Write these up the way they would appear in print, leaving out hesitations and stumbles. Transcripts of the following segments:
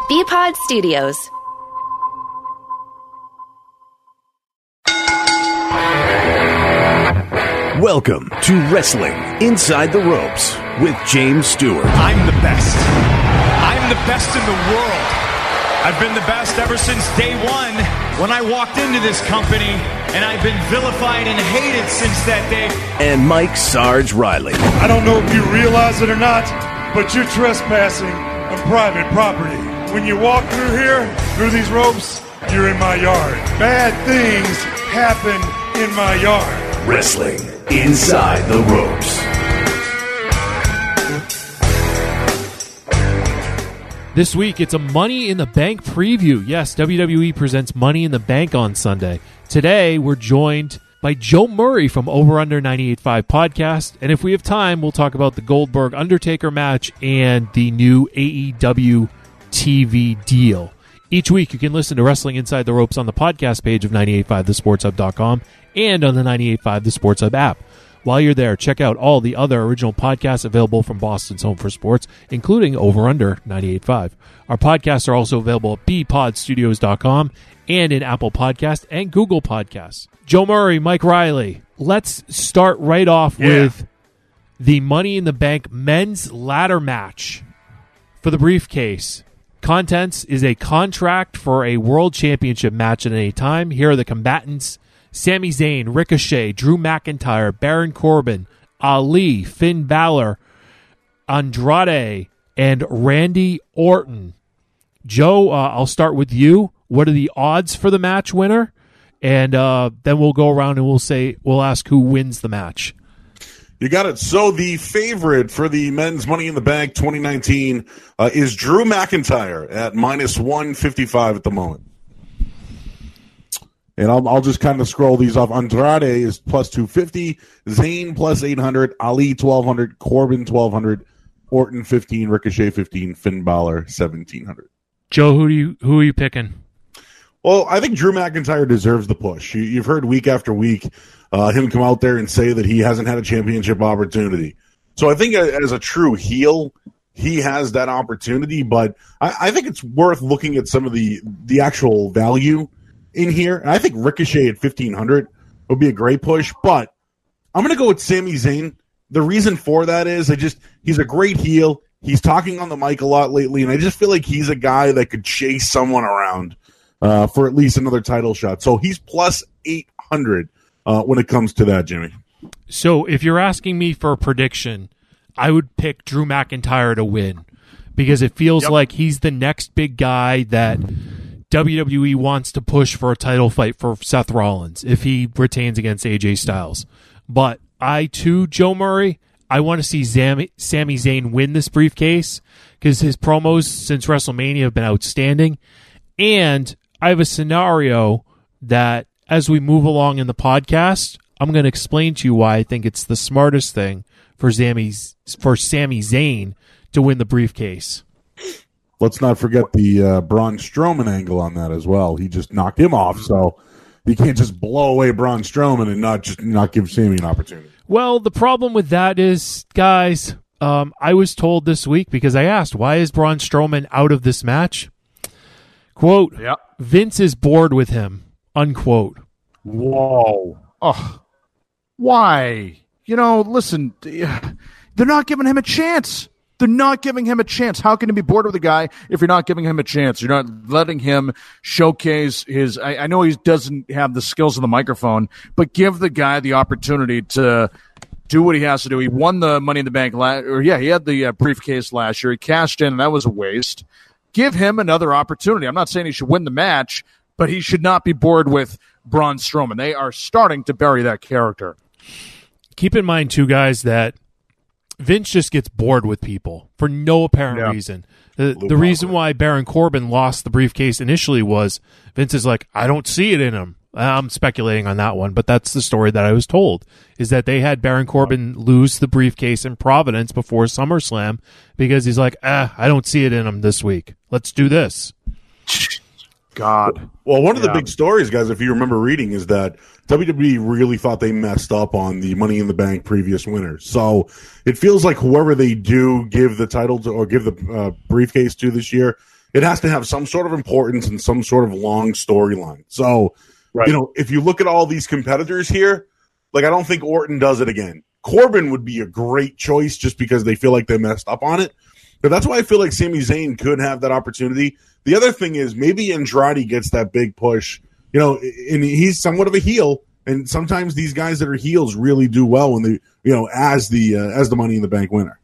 BPod Studios. Welcome to Wrestling Inside the Ropes with James Stewart. I'm the best. I'm the best in the world. I've been the best ever since day one when I walked into this company, and I've been vilified and hated since that day. And Mike Sarge Riley. I don't know if you realize it or not, but you're trespassing on private property. When you walk through here, through these ropes, you're in my yard. Bad things happen in my yard. Wrestling Inside the Ropes. This week, it's a Money in the Bank preview. Yes, WWE presents Money in the Bank on Sunday. Today, we're joined by Joe Murray from Over Under 98.5 podcast. And if we have time, we'll talk about the Goldberg-Undertaker match and the new AEW TV deal. Each week, you can listen to Wrestling Inside the Ropes on the podcast page of 985thesportshub.com and on the 98.5 The Sports Hub app. While you're there, check out all the other original podcasts available from Boston's Home for Sports, including Over Under 98.5. Our podcasts are also available at bpodstudios.com and in Apple Podcasts and Google Podcasts. Joe Murray, Mike Riley, let's start right off with the Money in the Bank men's ladder match for the briefcase. Contents is a contract for a world championship match at any time. Here are the combatants: Sami Zayn, Ricochet, Drew McIntyre, Baron Corbin, Ali, Finn Balor, Andrade, and Randy Orton. Joe, I'll start with you. What are the odds for the match winner? And then we'll go around and we'll ask who wins the match. You got it. So the favorite for the men's Money in the Bank 2019 is Drew McIntyre at minus 155 at the moment. And I'll just kind of scroll these off. Andrade is plus 250, Zayn plus 800, Ali 1200, Corbin 1200, Orton 15, Ricochet 15, Finn Balor 1700. Joe, who are you picking? Well, I think Drew McIntyre deserves the push. You've heard week after week him come out there and say that he hasn't had a championship opportunity. So I think as a true heel, he has that opportunity. But I think it's worth looking at some of the actual value in here. And I think Ricochet at 1,500 would be a great push. But I'm going to go with Sami Zayn. The reason for that is he's a great heel. He's talking on the mic a lot lately, and I just feel like he's a guy that could chase someone around for at least another title shot. So he's plus 800 when it comes to that, Jimmy. So if you're asking me for a prediction, I would pick Drew McIntyre to win because it feels like he's the next big guy that WWE wants to push for a title fight for Seth Rollins if he retains against AJ Styles. But I, too, Joe Murray, I want to see Sami Zayn win this briefcase because his promos since WrestleMania have been outstanding. And I have a scenario that as we move along in the podcast, I'm going to explain to you why I think it's the smartest thing for Sami Zayn to win the briefcase. Let's not forget the Braun Strowman angle on that as well. He just knocked him off, so you can't just blow away Braun Strowman and not give Sami an opportunity. Well, the problem with that is, guys, I was told this week because I asked, why is Braun Strowman out of this match? Quote, Vince is bored with him, unquote. Whoa. Oh, why? Listen, they're not giving him a chance. They're not giving him a chance. How can you be bored with a guy if you're not giving him a chance? You're not letting him showcase his... I know he doesn't have the skills of the microphone, but give the guy the opportunity to do what he has to do. He won the Money in the Bank he had the briefcase last year. He cashed in, and that was a waste. Give him another opportunity. I'm not saying he should win the match, but he should not be bored with Braun Strowman. They are starting to bury that character. Keep in mind, too, guys, that Vince just gets bored with people for no apparent reason. The reason why Baron Corbin lost the briefcase initially was Vince is like, I don't see it in him. I'm speculating on that one, but that's the story that I was told, is that they had Baron Corbin lose the briefcase in Providence before SummerSlam because he's like, I don't see it in him this week. Let's do this. God. Well, one of the big stories, guys, if you remember reading, is that WWE really thought they messed up on the Money in the Bank previous winners. So it feels like whoever they do give the title to or give the briefcase to this year, it has to have some sort of importance and some sort of long storyline. So, Right. you know, if you look at all these competitors here, like I don't think Orton does it again. Corbin would be a great choice just because they feel like they messed up on it. But that's why I feel like Sami Zayn could have that opportunity. The other thing is maybe Andrade gets that big push, you know, and he's somewhat of a heel. And sometimes these guys that are heels really do well when they, you know, as the Money in the Bank winner.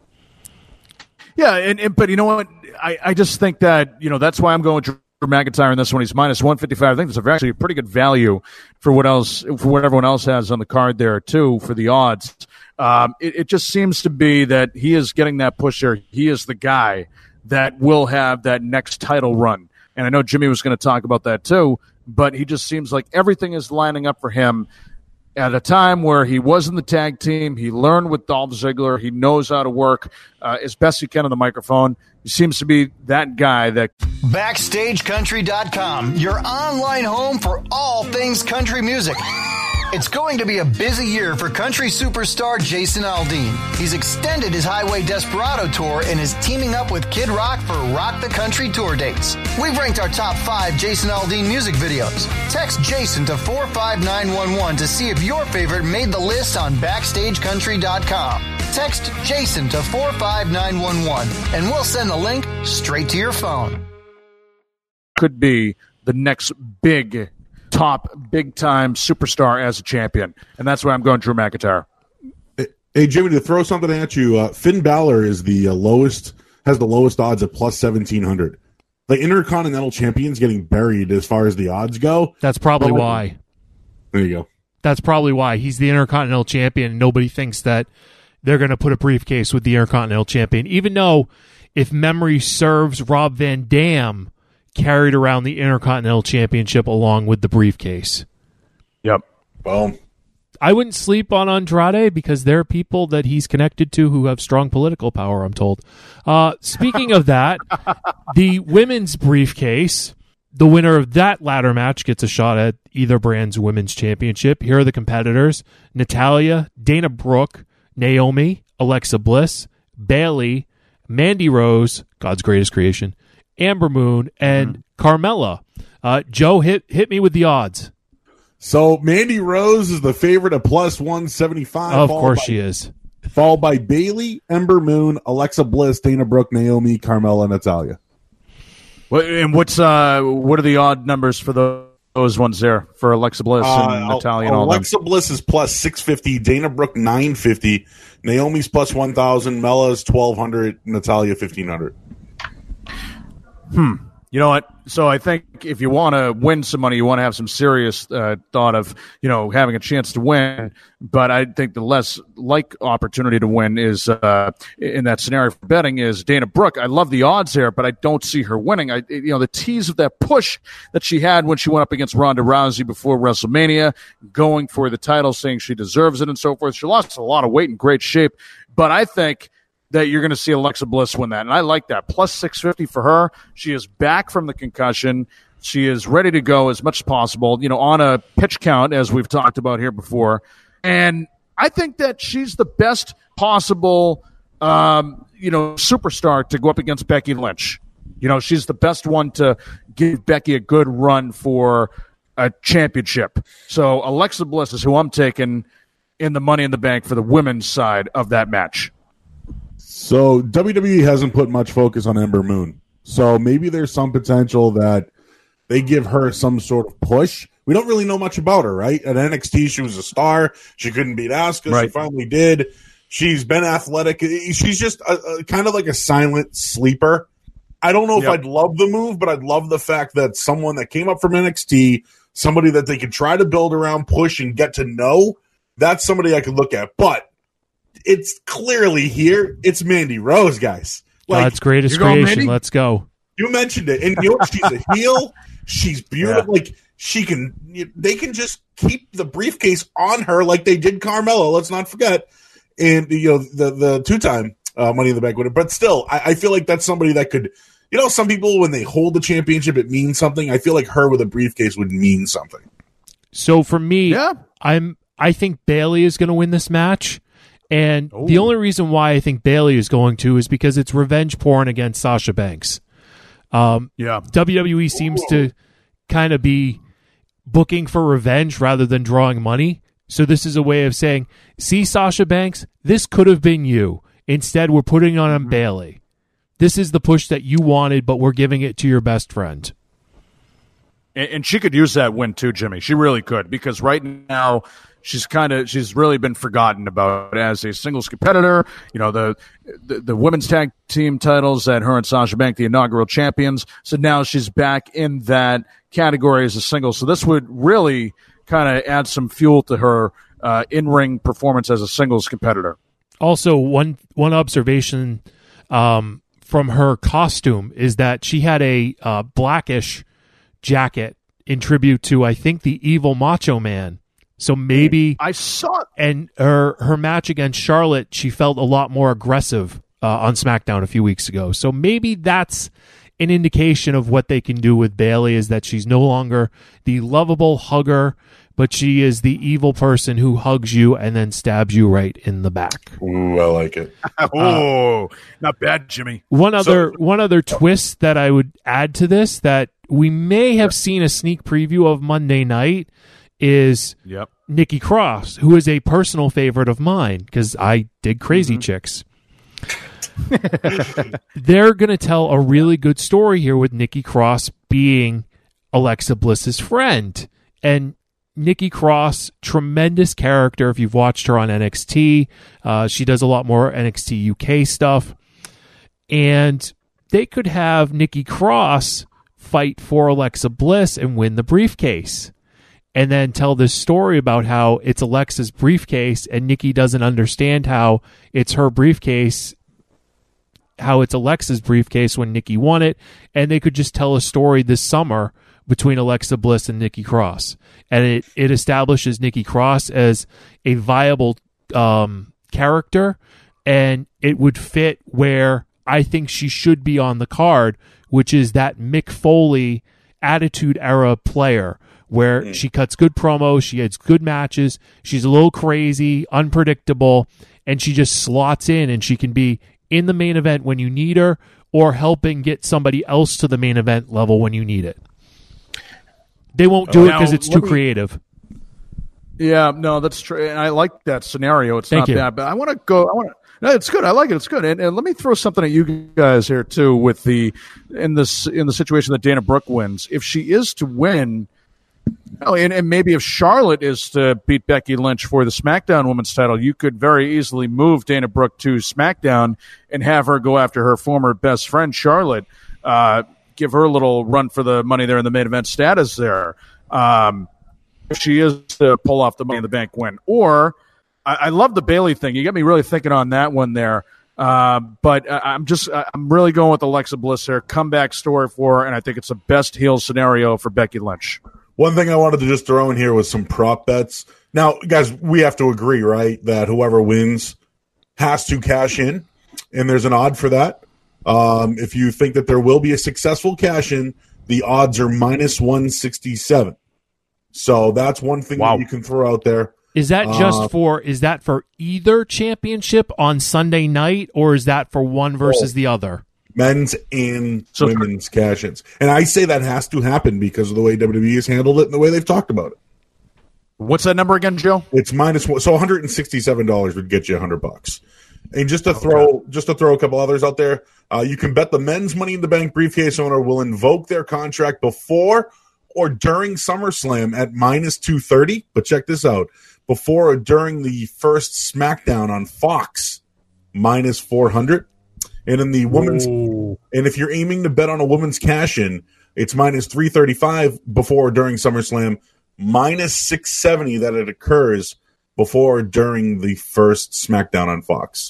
Yeah, but you know what? I just think that, you know, that's why I'm going Drew McIntyre in this one. He's minus 155. I think that's actually a pretty good value for what everyone else has on the card there too for the odds. It just seems to be that he is getting that push there. He is the guy that will have that next title run. And I know Jimmy was going to talk about that too, but he just seems like everything is lining up for him at a time where he was in the tag team. He learned with Dolph Ziggler. He knows how to work as best he can on the microphone. He seems to be that guy that... BackstageCountry.com, your online home for all things country music. It's going to be a busy year for country superstar Jason Aldean. He's extended his Highway Desperado tour and is teaming up with Kid Rock for Rock the Country tour dates. We've ranked our top 5 Jason Aldean music videos. Text Jason to 45911 to see if your favorite made the list on BackstageCountry.com. Text Jason to 45911 and we'll send the link straight to your phone. Could be the next big time superstar as a champion. And that's why I'm going Drew McIntyre. Hey, Jimmy, to throw something at you, Finn Balor is the lowest odds at plus 1,700. The Intercontinental Champion's getting buried as far as the odds go. That's probably why. There you go. That's probably why. He's the Intercontinental Champion, and nobody thinks that they're going to put a briefcase with the Intercontinental Champion, even though, if memory serves, Rob Van Dam carried around the Intercontinental Championship along with the briefcase. Yep. Well, I wouldn't sleep on Andrade because there are people that he's connected to who have strong political power, I'm told. Speaking of that, the women's briefcase, the winner of that ladder match gets a shot at either brand's women's championship. Here are the competitors: Natalya, Dana Brooke, Naomi, Alexa Bliss, Bayley, Mandy Rose, God's greatest creation, Amber Moon, and Carmella. Joe, hit me with the odds. So Mandy Rose is the favorite at plus 175. Of course she is. Followed by Bayley, Ember Moon, Alexa Bliss, Dana Brooke, Naomi, Carmella, Natalya. What are the odd numbers for those ones there for Alexa Bliss and Natalya and all them? Alexa Bliss is plus 650, Dana Brooke 950, Naomi's plus 1,000, Mella's 1,200, Natalya 1,500. You know what? So I think if you want to win some money, you want to have some serious thought of, you know, having a chance to win. But I think the less opportunity to win is in that scenario for betting is Dana Brooke. I love the odds there, but I don't see her winning. The tease of that push that she had when she went up against Ronda Rousey before WrestleMania, going for the title, saying she deserves it and so forth. She lost a lot of weight in great shape, but I think that you're going to see Alexa Bliss win that. And I like that. Plus 650 for her. She is back from the concussion. She is ready to go as much as possible, you know, on a pitch count, as we've talked about here before. And I think that she's the best possible, superstar to go up against Becky Lynch. You know, she's the best one to give Becky a good run for a championship. So Alexa Bliss is who I'm taking in the Money in the Bank for the women's side of that match. So WWE hasn't put much focus on Ember Moon. So maybe there's some potential that they give her some sort of push. We don't really know much about her, right? At NXT, she was a star. She couldn't beat Asuka. Right. She finally did. She's been athletic. She's just a kind of like a silent sleeper. I don't know if I'd love the move, but I'd love the fact that someone that came up from NXT, somebody that they could try to build around, push, and get to know, that's somebody I could look at. But it's clearly here. It's Mandy Rose, guys. God's greatest creation. Let's go. You mentioned it, and you know she's a heel. She's beautiful. Yeah. They can just keep the briefcase on her like they did Carmella. Let's not forget, and the 2-time Money in the Bank winner. But still, I feel like that's somebody that could. You know, some people when they hold the championship, it means something. I feel like her with a briefcase would mean something. So for me, I think Bayley is going to win this match. And the only reason why I think Bayley is going to is because it's revenge porn against Sasha Banks. WWE seems to kind of be booking for revenge rather than drawing money. So this is a way of saying, see, Sasha Banks, this could have been you. Instead, we're putting it on Bayley. This is the push that you wanted, but we're giving it to your best friend. And she could use that win too, Jimmy. She really could, because right now she's really been forgotten about as a singles competitor. You know, the women's tag team titles that her and Sasha Banks, the inaugural champions. So now she's back in that category as a singles. So this would really kind of add some fuel to her in-ring performance as a singles competitor. Also, one observation from her costume is that she had a blackish jacket in tribute to, I think, the evil Macho Man. So maybe I saw it. And her match against Charlotte, she felt a lot more aggressive on SmackDown a few weeks ago. So maybe that's an indication of what they can do with Bayley, is that she's no longer the lovable hugger, but she is the evil person who hugs you and then stabs you right in the back. Ooh, I like it. Not bad, Jimmy. One other twist that I would add to this that we may have seen a sneak preview of Monday night is Nikki Cross, who is a personal favorite of mine because I dig Crazy Chicks. They're going to tell a really good story here with Nikki Cross being Alexa Bliss's friend. And Nikki Cross, tremendous character. If you've watched her on NXT, she does a lot more NXT UK stuff. And they could have Nikki Cross fight for Alexa Bliss and win the briefcase. And then tell this story about how it's Alexa's briefcase and Nikki doesn't understand how it's her briefcase, how it's Alexa's briefcase when Nikki won it. And they could just tell a story this summer between Alexa Bliss and Nikki Cross. And it establishes Nikki Cross as a viable character, and it would fit where I think she should be on the card, which is that Mick Foley Attitude Era player, where she cuts good promos, she has good matches, she's a little crazy, unpredictable, and she just slots in, and she can be in the main event when you need her, or helping get somebody else to the main event level when you need it. They won't do it because it's too creative. Yeah, no, that's true. And I like that scenario. It's not bad, but I want to go. No, it's good. I like it. It's good. And let me throw something at you guys here too. With in the situation that Dana Brooke wins, if she is to win, and maybe if Charlotte is to beat Becky Lynch for the SmackDown Women's title, you could very easily move Dana Brooke to SmackDown and have her go after her former best friend Charlotte. Give her a little run for the money there in the main event status there. If she is to pull off the Money in the Bank win. Or, I love the Bayley thing. You got me really thinking on that one there. But I'm really going with Alexa Bliss here. Comeback story for her, and I think it's the best heel scenario for Becky Lynch. One thing I wanted to just throw in here was some prop bets. Now, guys, we have to agree, right, that whoever wins has to cash in, and there's an odd for that. If you think that there will be a successful cash-in, the odds are minus 167. So that's one thing that you can throw out there. Is that is that for either championship on Sunday night, or is that for one versus the other? Men's and women's cash-ins. And I say that has to happen because of the way WWE has handled it and the way they've talked about it. What's that number again, Joe? It's minus one. So $167 would get you $100. And just to throw a couple others out there, you can bet the men's Money in the Bank briefcase owner will invoke their contract before or during SummerSlam at minus 230. But check this out. Before or during the first SmackDown on Fox, minus 400. And in the women's, and if you're aiming to bet on a woman's cash-in, it's minus 335 before or during SummerSlam, minus 670 that it occurs before or during the first SmackDown on Fox.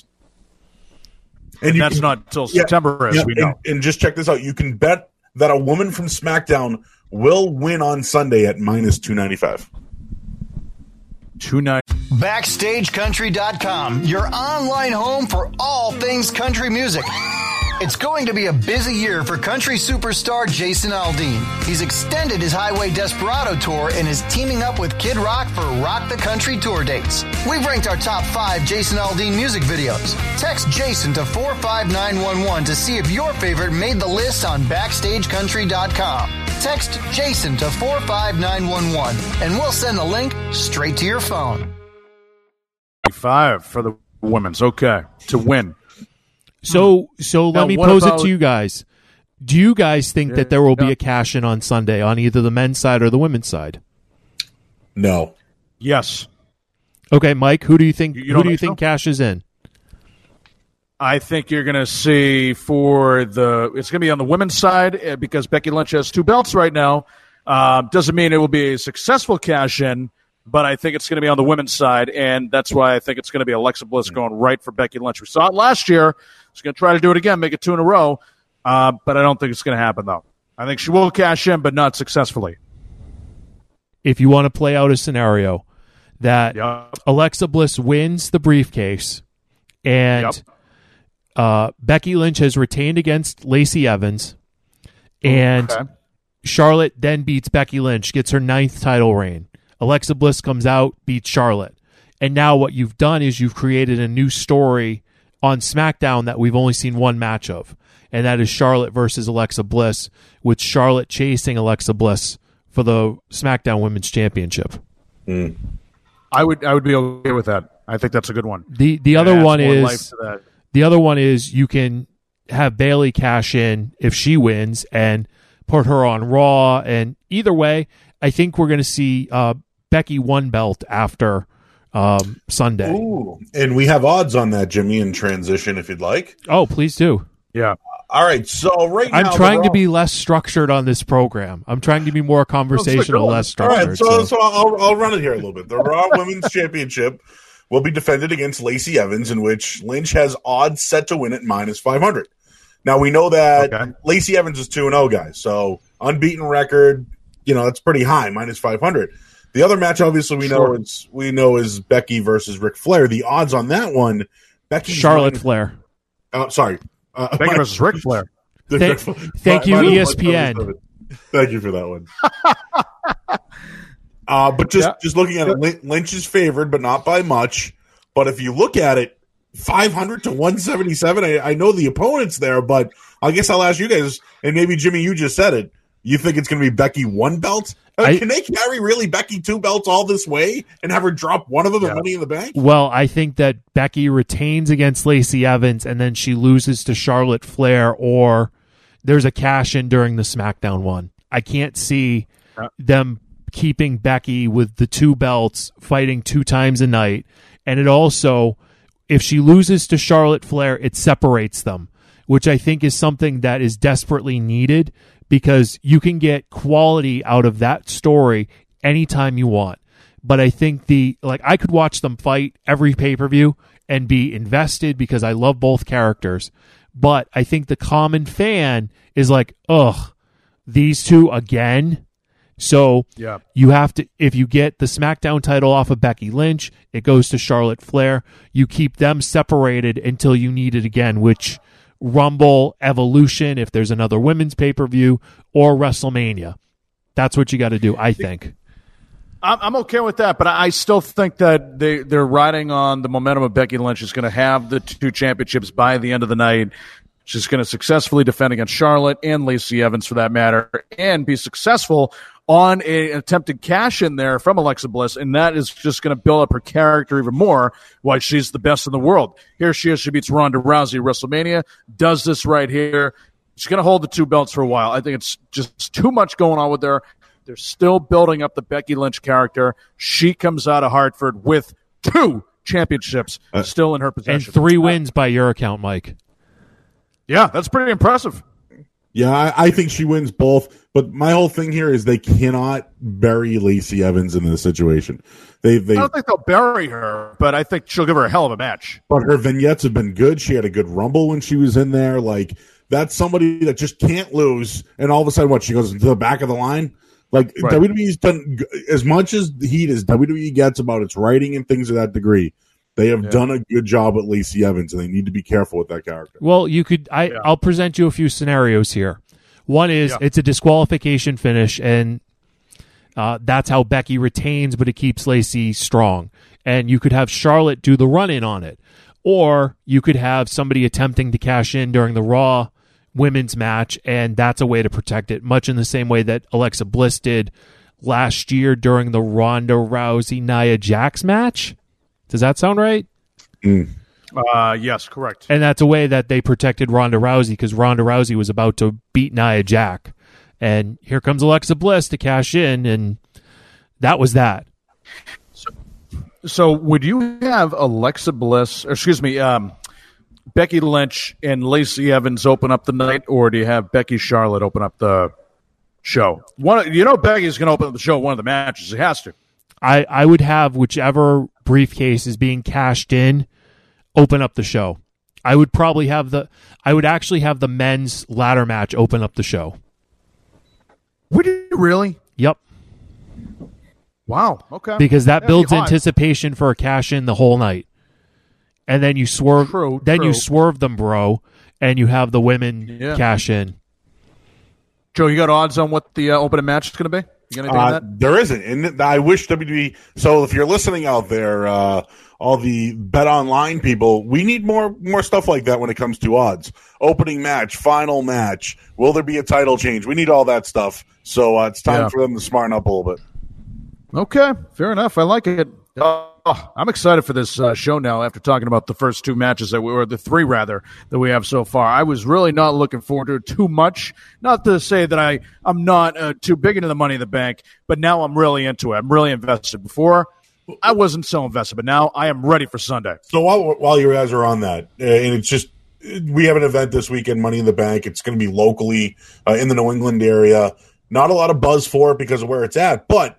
And that's not until September, as we know. And just check this out. You can bet that a woman from SmackDown will win on Sunday at minus 295. BackstageCountry.com, your online home for all things country music. It's going to be a busy year for country superstar Jason Aldean. He's extended his Highway Desperado tour and is teaming up with Kid Rock for Rock the Country tour dates. We've ranked our top 5 Jason Aldean music videos. Text Jason to 45911 to see if your favorite made the list on BackstageCountry.com. Text Jason to 45911 and we'll send the link straight to your phone. 5 for the women's, okay, to win. So let me pose it to you guys. Do you guys think that there will be a cash-in on Sunday on either the men's side or the women's side? No. Yes. Okay, Mike, who do you think think cashes in? I think you're going to see it's going to be on the women's side because Becky Lynch has 2 belts right now. Doesn't mean it will be a successful cash-in, but I think it's going to be on the women's side, and that's why I think it's going to be Alexa Bliss going right for Becky Lynch. We saw it last year. She's going to try to do it again, make it 2 in a row, but I don't think it's going to happen, though. I think she will cash in, but not successfully. If you want to play out a scenario that Alexa Bliss wins the briefcase and Becky Lynch has retained against Lacey Evans, and Charlotte then beats Becky Lynch, gets her 9th title reign. Alexa Bliss comes out, beats Charlotte. And now what you've done is you've created a new story on SmackDown that we've only seen one match of. And that is Charlotte versus Alexa Bliss, with Charlotte chasing Alexa Bliss for the SmackDown Women's Championship. I would be okay with that. I think that's a good one. The other one is you can have Bayley cash in if she wins and put her on Raw. And either way, I think we're going to see Becky 1 belt after Sunday. Ooh. And we have odds on that, Jimmy, in transition if you'd like. Oh, please do. Yeah. All right. So now I'm trying to be less structured on this program. I'm trying to be more conversational, less structured. All right. So I'll run it here a little bit. The Raw Women's Championship will be defended against Lacey Evans, in which Lynch has odds set to win at -500. Now, we know that Lacey Evans is 2-0, guys. So unbeaten record, that's pretty high, -500. The other match, obviously, we know is Becky versus Ric Flair. The odds on that one, Charlotte Flair. Sorry, Becky versus Ric Flair. Thank you, ESPN. Thank you for that one. But just looking at it, Lynch is favored, but not by much. But if you look at it, 500 to 177. I know the opponent's there, but I guess I'll ask you guys, and maybe Jimmy, you just said it. You think it's going to be Becky 1 belt? Can they carry really Becky 2 belts all this way and have her drop one of them at Money in the Bank? Well, I think that Becky retains against Lacey Evans and then she loses to Charlotte Flair, or there's a cash-in during the SmackDown one. I can't see them keeping Becky with the 2 belts, fighting 2 times a night. And it also, if she loses to Charlotte Flair, it separates them, which I think is something that is desperately needed, because you can get quality out of that story anytime you want. But I think I could watch them fight every pay-per-view and be invested because I love both characters. But I think the common fan is like, ugh, these 2 again? So you have to, if you get the SmackDown title off of Becky Lynch, it goes to Charlotte Flair. You keep them separated until you need it again, which Rumble, Evolution, if there's another women's pay-per-view, or WrestleMania. That's what you got to do, I think. I'm okay with that, but I still think that they're riding on the momentum of Becky Lynch is going to have the 2 championships by the end of the night. She's going to successfully defend against Charlotte and Lacey Evans, for that matter, and be successful on an attempted cash in there from Alexa Bliss, and that is just going to build up her character even more, why she's the best in the world. Here she is. She beats Ronda Rousey at WrestleMania, does this right here. She's going to hold the 2 belts for a while. I think it's just too much going on with her. They're still building up the Becky Lynch character. She comes out of Hartford with 2 championships still in her possession. And 3 wins by your account, Mike. Yeah, that's pretty impressive. Yeah, I think she wins both. But my whole thing here is they cannot bury Lacey Evans in this situation. I don't think they'll bury her, but I think she'll give her a hell of a match. But her vignettes have been good. She had a good Rumble when she was in there. Like, that's somebody that just can't lose. And all of a sudden, she goes into the back of the line? Like, WWE's done as much as the heat as WWE gets about its writing and things of that degree. They have done a good job with Lacey Evans, and they need to be careful with that character. Well, you could. I'll present you a few scenarios here. One is it's a disqualification finish, and that's how Becky retains, but it keeps Lacey strong. And you could have Charlotte do the run-in on it. Or you could have somebody attempting to cash in during the Raw women's match, and that's a way to protect it, much in the same way that Alexa Bliss did last year during the Ronda Rousey-Nia Jax match. Does that sound right? Yes, correct. And that's a way that they protected Ronda Rousey, because Ronda Rousey was about to beat Nia Jax. And here comes Alexa Bliss to cash in, and that was that. So would you have Alexa Bliss, Becky Lynch and Lacey Evans open up the night, or do you have Becky Charlotte open up the show? Becky's going to open up the show one of the matches. She has to. I would have whichever briefcase is being cashed in open up the show. I would actually have the men's ladder match open up the show. Would you really? Yep. Wow. Okay. Because that builds anticipation for a cash in the whole night. And then you swerve you swerve them, bro, and you have the women cash in. Joe, you got odds on what the opening match is going to be? You got anything on that? There isn't. And I wish WWE. So if you're listening out there, all the Bet Online people, we need more stuff like that when it comes to odds. Opening match, final match. Will there be a title change? We need all that stuff. So it's time for them to smarten up a little bit. Okay, fair enough. I like it. I'm excited for this show now after talking about the first two matches the three rather, that we have so far. I was really not looking forward to it too much. Not to say that I'm not too big into the Money in the Bank, but now I'm really into it. I'm really invested. Before, I wasn't so invested, but now I am ready for Sunday. So while you guys are on that, and it's just, we have an event this weekend, Money in the Bank. It's going to be locally in the New England area. Not a lot of buzz for it because of where it's at, but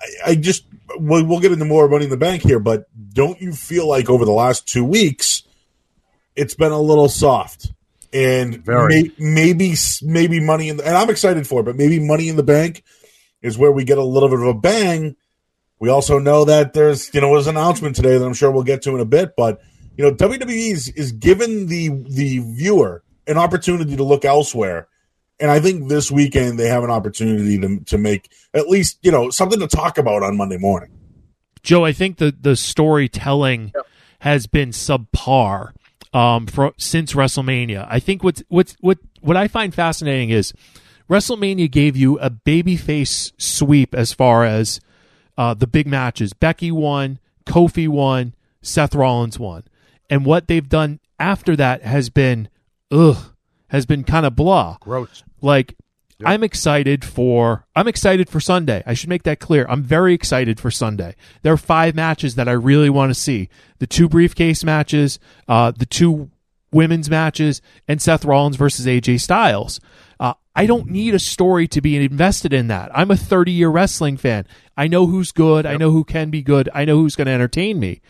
we'll get into more Money in the Bank here, but don't you feel like over the last 2 weeks it's been a little soft? And maybe Money in the, and I'm excited for it, but maybe Money in the Bank is where we get a little bit of a bang. We also know that there's an announcement today that I'm sure we'll get to in a bit, but WWE is giving the viewer an opportunity to look elsewhere. And I think this weekend they have an opportunity to make at least, something to talk about on Monday morning. Joe, I think the storytelling has been subpar since WrestleMania. I think what I find fascinating is WrestleMania gave you a babyface sweep as far as the big matches. Becky won, Kofi won, Seth Rollins won. And what they've done after that has been kind of blah. Gross. Like, yep. I'm excited for Sunday. I should make that clear. I'm very excited for Sunday. There are 5 matches that I really want to see. The 2 briefcase matches, the 2 women's matches, and Seth Rollins versus AJ Styles. I don't need a story to be invested in that. I'm a 30-year wrestling fan. I know who's good. Yep. I know who can be good. I know who's going to entertain me.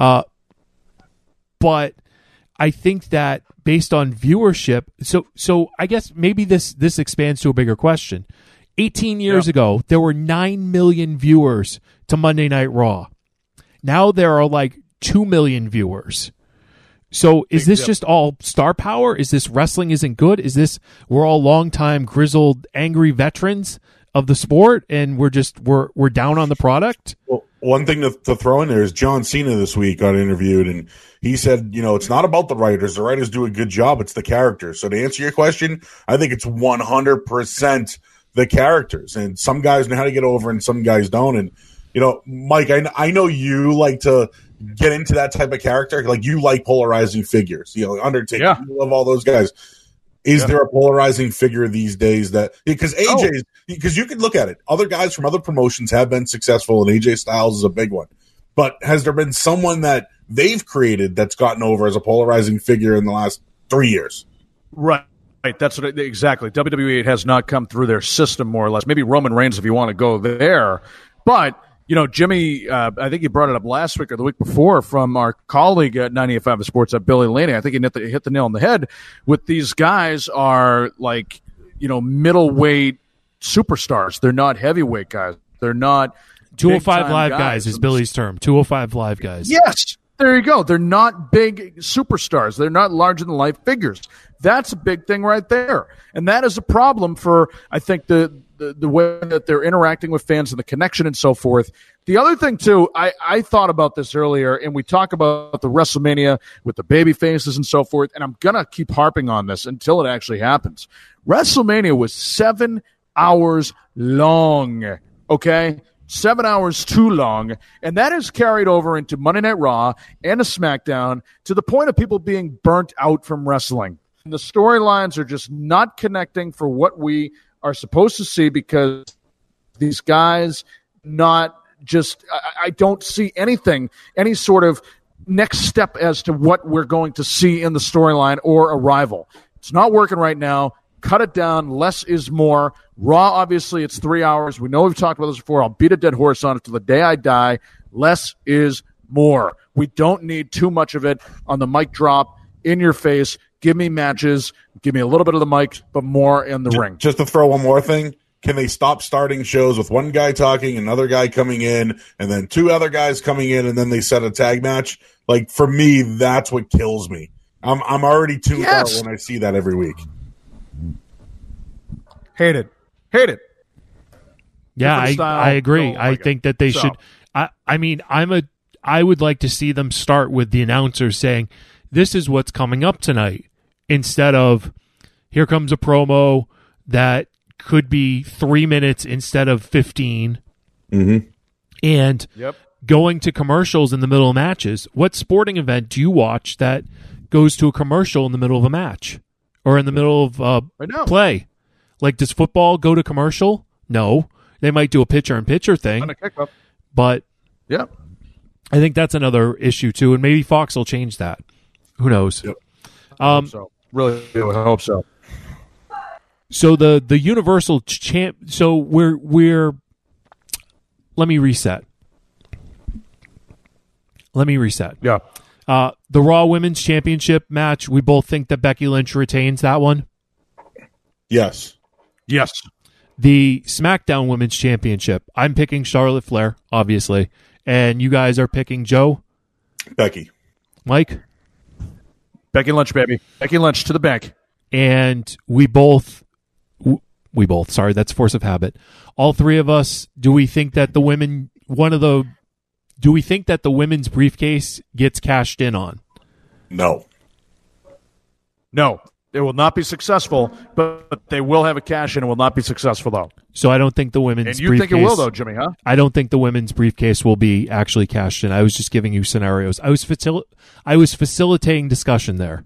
But I think that based on viewership, so I guess maybe this expands to a bigger question. 18 years ago, there were 9 million viewers to Monday Night Raw. Now there are like 2 million viewers. So is this just all star power? Is this wrestling isn't good? Is this we're all longtime grizzled, angry veterans of the sport, and we're down on the product? Well, one thing to throw in there is John Cena this week got interviewed, and he said, it's not about the writers. The writers do a good job. It's the characters. So to answer your question, I think it's 100% the characters. And some guys know how to get over and some guys don't. And, Mike, I know you like to get into that type of character. Like, you like polarizing figures. Undertaker, you love all those guys. Is there a polarizing figure these days because AJ, because you could look at it. Other guys from other promotions have been successful, and AJ Styles is a big one. But has there been someone that they've created that's gotten over as a polarizing figure in the last 3 years? Right. That's exactly. WWE has not come through their system, more or less. Maybe Roman Reigns, if you want to go there. But, Jimmy, I think you brought it up last week or the week before from our colleague at 98.5 Sports, Billy Laney. I think he hit the nail on the head with these guys are like, middleweight superstars. They're not heavyweight guys. They're not 205 live guys is Billy's term. 205 live guys. Yes. There you go. They're not big superstars. They're not larger-than-life figures. That's a big thing right there. And that is a problem for, I think, the way that they're interacting with fans and the connection and so forth. The other thing, too, I thought about this earlier, and we talk about the WrestleMania with the baby faces and so forth, and I'm going to keep harping on this until it actually happens. WrestleMania was 7 hours long, okay? 7 hours too long, and that has carried over into Monday Night Raw and a SmackDown to the point of people being burnt out from wrestling. And the storylines are just not connecting for what we are supposed to see because these guys not just – I don't see anything, any sort of next step as to what we're going to see in the storyline or a rival. It's not working right now. Cut it down. Less is more. Raw, obviously, it's 3 hours. We know we've talked about this before. I'll beat a dead horse on it till the day I die. Less is more. We don't need too much of it on the mic drop, in your face. Give me matches. Give me a little bit of the mic, but more in the ring. Just to throw one more thing, can they stop starting shows with one guy talking, another guy coming in, and then two other guys coming in, and then they set a tag match? Like, for me, that's what kills me. I'm already tuned out when I see that every week. Hate it. Yeah, I agree. I think that they should. I would like to see them start with the announcers saying, "This is what's coming up tonight," instead of, "Here comes a promo that could be 3 minutes instead of 15," and going to commercials in the middle of matches. What sporting event do you watch that goes to a commercial in the middle of a match or in the middle of play? Like, does football go to commercial? No. They might do a pitcher-in-pitcher thing. But I think that's another issue, too. And maybe Fox will change that. Who knows? Yep. I hope so. Really, I hope so. So the Universal Champ... So we're... Let me reset. Yeah. The Raw Women's Championship match, we both think that Becky Lynch retains that one? Yes. The SmackDown Women's Championship, I'm picking Charlotte Flair, obviously. And you guys are picking Joe? Becky. Mike? Becky Lynch, baby. Becky Lynch to the bank. And we both, sorry, that's force of habit. All three of us, do we think that the women's briefcase gets cashed in on? No. It will not be successful, but they will have a cash in. It will not be successful, though. So I don't think the women's briefcase... And you think it will, though, Jimmy, huh? I don't think the women's briefcase will be actually cashed in. I was just giving you scenarios. I was facilitating discussion there.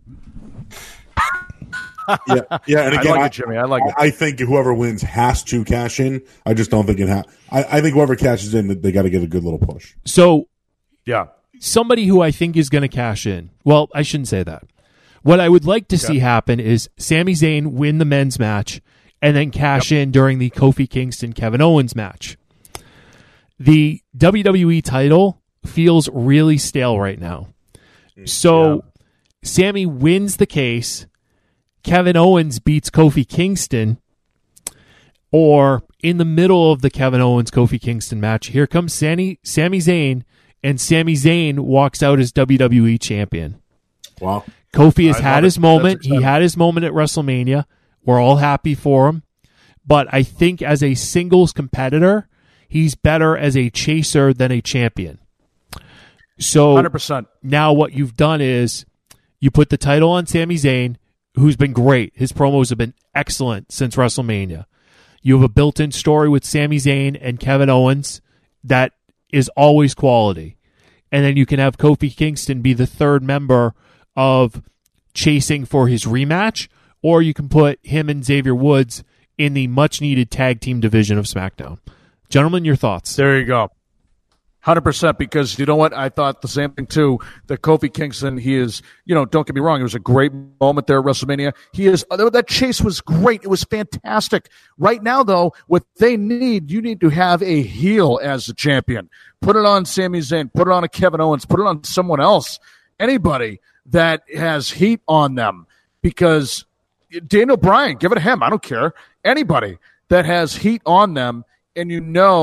Yeah, and again, I like it, Jimmy. I like it. I think whoever wins has to cash in. I just don't think it I think whoever cashes in, they got to get a good little push. So, yeah, somebody who I think is going to cash in. Well, I shouldn't say that. What I would like to see happen is Sami Zayn win the men's match and then cash in during the Kofi Kingston-Kevin Owens match. The WWE title feels really stale right now. So Sami wins the case, Kevin Owens beats Kofi Kingston, or in the middle of the Kevin Owens-Kofi Kingston match, here comes Sami Zayn, and Sami Zayn walks out as WWE champion. Wow. Kofi has had his moment. He had his moment at WrestleMania. We're all happy for him. But I think as a singles competitor, he's better as a chaser than a champion. So 100%. Now what you've done is you put the title on Sami Zayn, who's been great. His promos have been excellent since WrestleMania. You have a built-in story with Sami Zayn and Kevin Owens that is always quality. And then you can have Kofi Kingston be the third member of chasing for his rematch, or you can put him and Xavier Woods in the much-needed tag team division of SmackDown. Gentlemen, your thoughts? There you go. 100%, because you know what? I thought the same thing, too, that Kofi Kingston, he is, don't get me wrong, it was a great moment there at WrestleMania. That chase was great. It was fantastic. Right now, though, what they need, you need to have a heel as the champion. Put it on Sami Zayn, put it on a Kevin Owens, put it on someone else, anybody that has heat on them, because Daniel Bryan, give it to him. I don't care. Anybody that has heat on them, and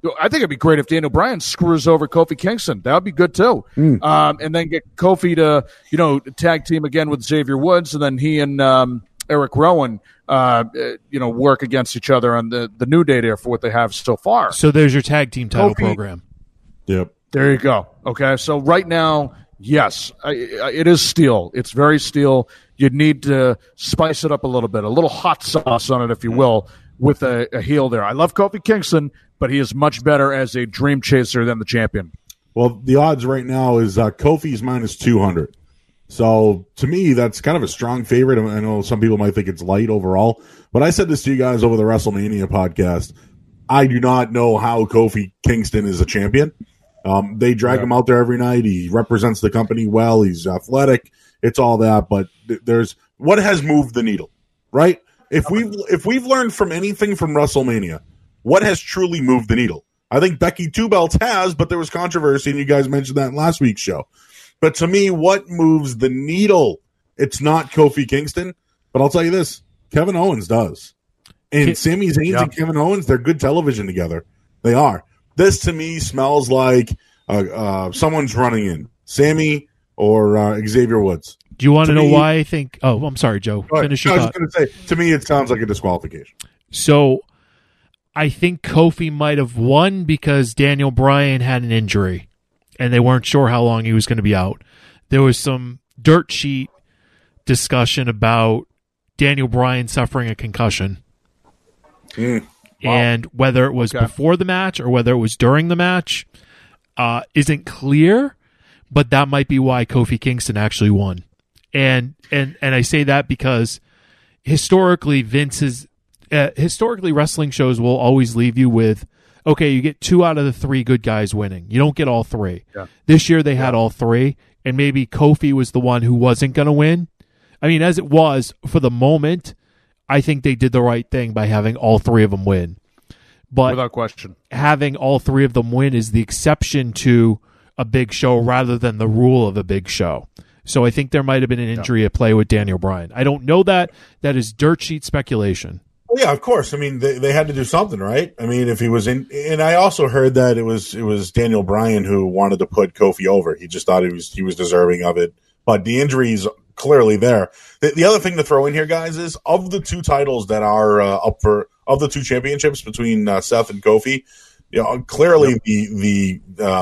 I think it'd be great if Daniel Bryan screws over Kofi Kingston. That would be good too. And then get Kofi to, tag team again with Xavier Woods, and then he and Eric Rowan, work against each other on the New Day there for what they have so far. So there's your tag team title Kofi, program. Yep. There you go. Okay, so right now, yes, it is steel. It's very steel. You need to spice it up a little bit, a little hot sauce on it, if you will, with a heel there. I love Kofi Kingston, but he is much better as a dream chaser than the champion. Well, the odds right now is Kofi's minus 200. So to me, that's kind of a strong favorite. I know some people might think it's light overall, but I said this to you guys over the WrestleMania podcast. I do not know how Kofi Kingston is a champion. They drag him out there every night. He represents the company well. He's athletic. It's all that, but there's what has moved the needle, right? If we've learned from anything from WrestleMania, what has truly moved the needle? I think Becky Two Belts has, but there was controversy, and you guys mentioned that in last week's show. But to me, what moves the needle? It's not Kofi Kingston, but I'll tell you this: Kevin Owens does. And Sami Zayn and Kevin Owens, they're good television together. They are. This to me smells like someone's running in. Sami or Xavier Woods. Do you want to know why I think... Oh, I'm sorry, Joe. Finish your thought. I was just going to say, to me, it sounds like a disqualification. So I think Kofi might have won because Daniel Bryan had an injury, and they weren't sure how long he was going to be out. There was some dirt sheet discussion about Daniel Bryan suffering a concussion. And whether it was before the match or whether it was during the match isn't clear, but that might be why Kofi Kingston actually won. And I say that because historically wrestling shows will always leave you with, okay, you get 2 out of the 3 good guys winning. You don't get all 3. Yeah. This year they had all 3, and maybe Kofi was the one who wasn't going to win. I mean, as it was for the moment, I think they did the right thing by having all 3 of them win. But without question, having all 3 of them win is the exception to a big show rather than the rule of a big show. So I think there might have been an injury at play with Daniel Bryan. I don't know that. That is dirt sheet speculation. Well, yeah, of course. I mean, they had to do something, right? I mean, if he was in, and I also heard that it was Daniel Bryan who wanted to put Kofi over. He just thought he was deserving of it. But the injury's clearly there. The other thing to throw in here, guys, is of the 2 titles that are up for, of the 2 championships between Seth and Kofi, clearly the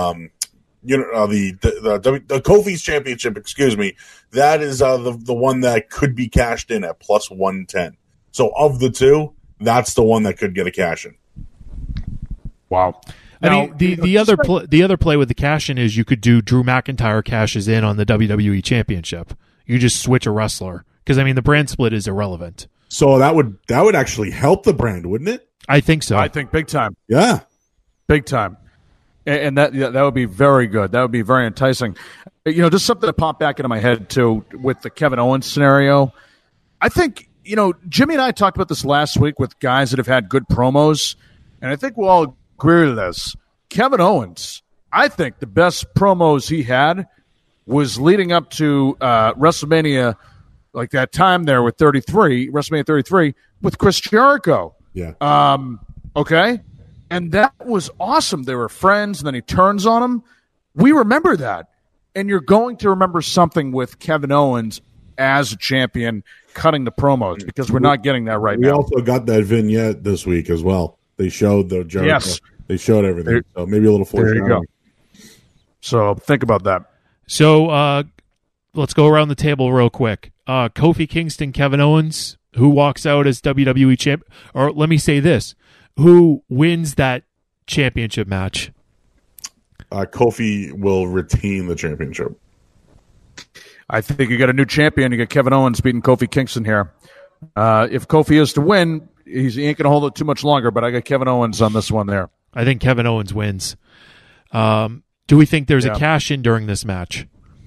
Kofi's championship, that is the one that could be cashed in at plus 110. So of the 2, that's the one that could get a cash in. Wow. I mean, the other play with the cash in is you could do Drew McIntyre cashes in on the WWE Championship. You just switch a wrestler because I mean the brand split is irrelevant. So that would actually help the brand, wouldn't it? I think so. I think big time. Yeah, big time. And that would be very good. That would be very enticing. Just something that popped back into my head too with the Kevin Owens scenario. I think Jimmy and I talked about this last week with guys that have had good promos, and I think we'll all agree to this. Kevin Owens, I think the best promos he had was leading up to WrestleMania, like that time there with WrestleMania 33, with Chris Jericho. Yeah. Okay? And that was awesome. They were friends, and then he turns on him. We remember that. And you're going to remember something with Kevin Owens as a champion cutting the promos because we're not getting that right now. We also got that vignette this week as well. They showed the Jericho. Yes. They showed everything. So maybe a little foreshadowing. There you go. So think about that. So let's go around the table real quick. Kofi Kingston, Kevin Owens, who walks out as WWE champ? Or let me say this. Who wins that championship match? Kofi will retain the championship. I think you got a new champion. You got Kevin Owens beating Kofi Kingston here. If Kofi is to win, he ain't going to hold it too much longer, but I got Kevin Owens on this one there. I think Kevin Owens wins. Do we think there's a cash-in during this match?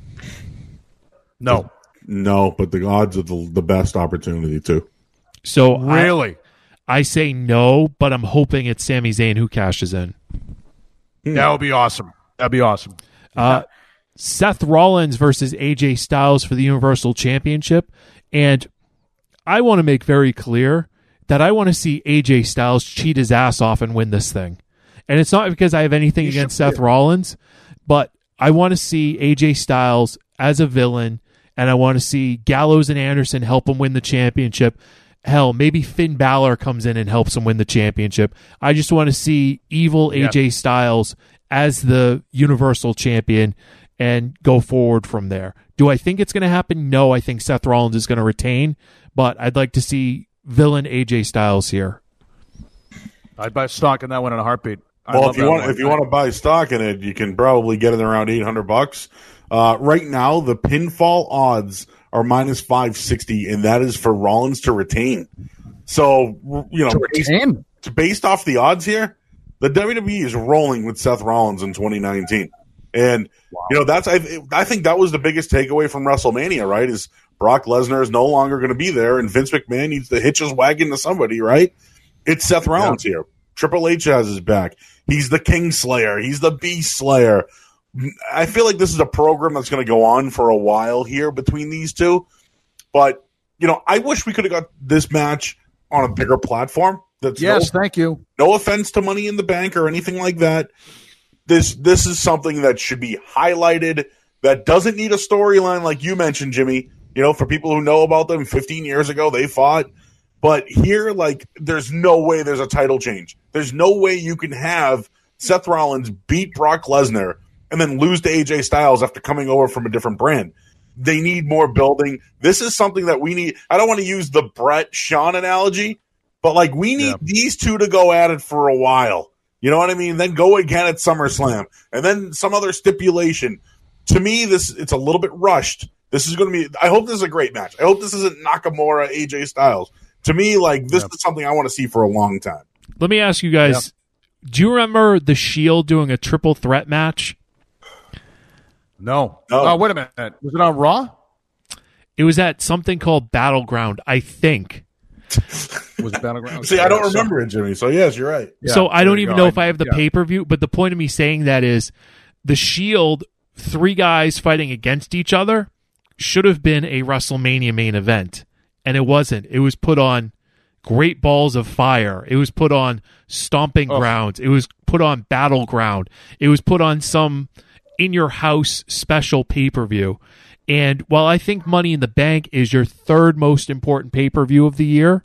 No. No, but the odds are the best opportunity, too. So really? I say no, but I'm hoping it's Sami Zayn who cashes in. That would be awesome. That'd be awesome. Seth Rollins versus AJ Styles for the Universal Championship. And I want to make very clear that I want to see AJ Styles cheat his ass off and win this thing. And it's not because I have anything against Seth Rollins, but I want to see AJ Styles as a villain, and I want to see Gallows and Anderson help him win the championship. Hell, maybe Finn Balor comes in and helps him win the championship. I just want to see evil AJ Styles as the Universal Champion and go forward from there. Do I think it's going to happen? No, I think Seth Rollins is going to retain, but I'd like to see villain AJ Styles here. I'd buy stock in that one in a heartbeat. Well, if you want to buy stock in it, you can probably get it around $800. Right now, the pinfall odds are minus 560, and that is for Rollins to retain. So, based off the odds here, the WWE is rolling with Seth Rollins in 2019. And, I think that was the biggest takeaway from WrestleMania, right? Is Brock Lesnar is no longer going to be there, and Vince McMahon needs to hitch his wagon to somebody, right? It's Seth Rollins here. Triple H has his back. He's the King Slayer. He's the Beast Slayer. I feel like this is a program that's going to go on for a while here between these two. But, I wish we could have got this match on a bigger platform. Thank you. No offense to Money in the Bank or anything like that. This is something that should be highlighted, that doesn't need a storyline like you mentioned, Jimmy. For people who know about them, 15 years ago, they fought. But here, there's no way there's a title change. There's no way you can have Seth Rollins beat Brock Lesnar and then lose to AJ Styles after coming over from a different brand. They need more building. This is something that we need. I don't want to use the Brett Shawn analogy, but we need these two to go at it for a while. You know what I mean? Then go again at SummerSlam and then some other stipulation. To me, it's a little bit rushed. This is going to be, I hope this is a great match. I hope this isn't Nakamura, AJ Styles. To me, this is something I want to see for a long time. Let me ask you guys, do you remember The Shield doing a triple threat match? No. Oh, wait a minute. Was it on Raw? It was at something called Battleground, I think. Was it Battleground? See, I don't remember it, Jimmy. So, yes, you're right. Yeah, so I don't even know if I have the pay-per-view, but the point of me saying that is The Shield, 3 guys fighting against each other, should have been a WrestleMania main event. And it wasn't. It was put on Great Balls of Fire. It was put on Stomping Grounds. It was put on Battleground. It was put on some in-your-house special pay-per-view. And while I think Money in the Bank is your third most important pay-per-view of the year,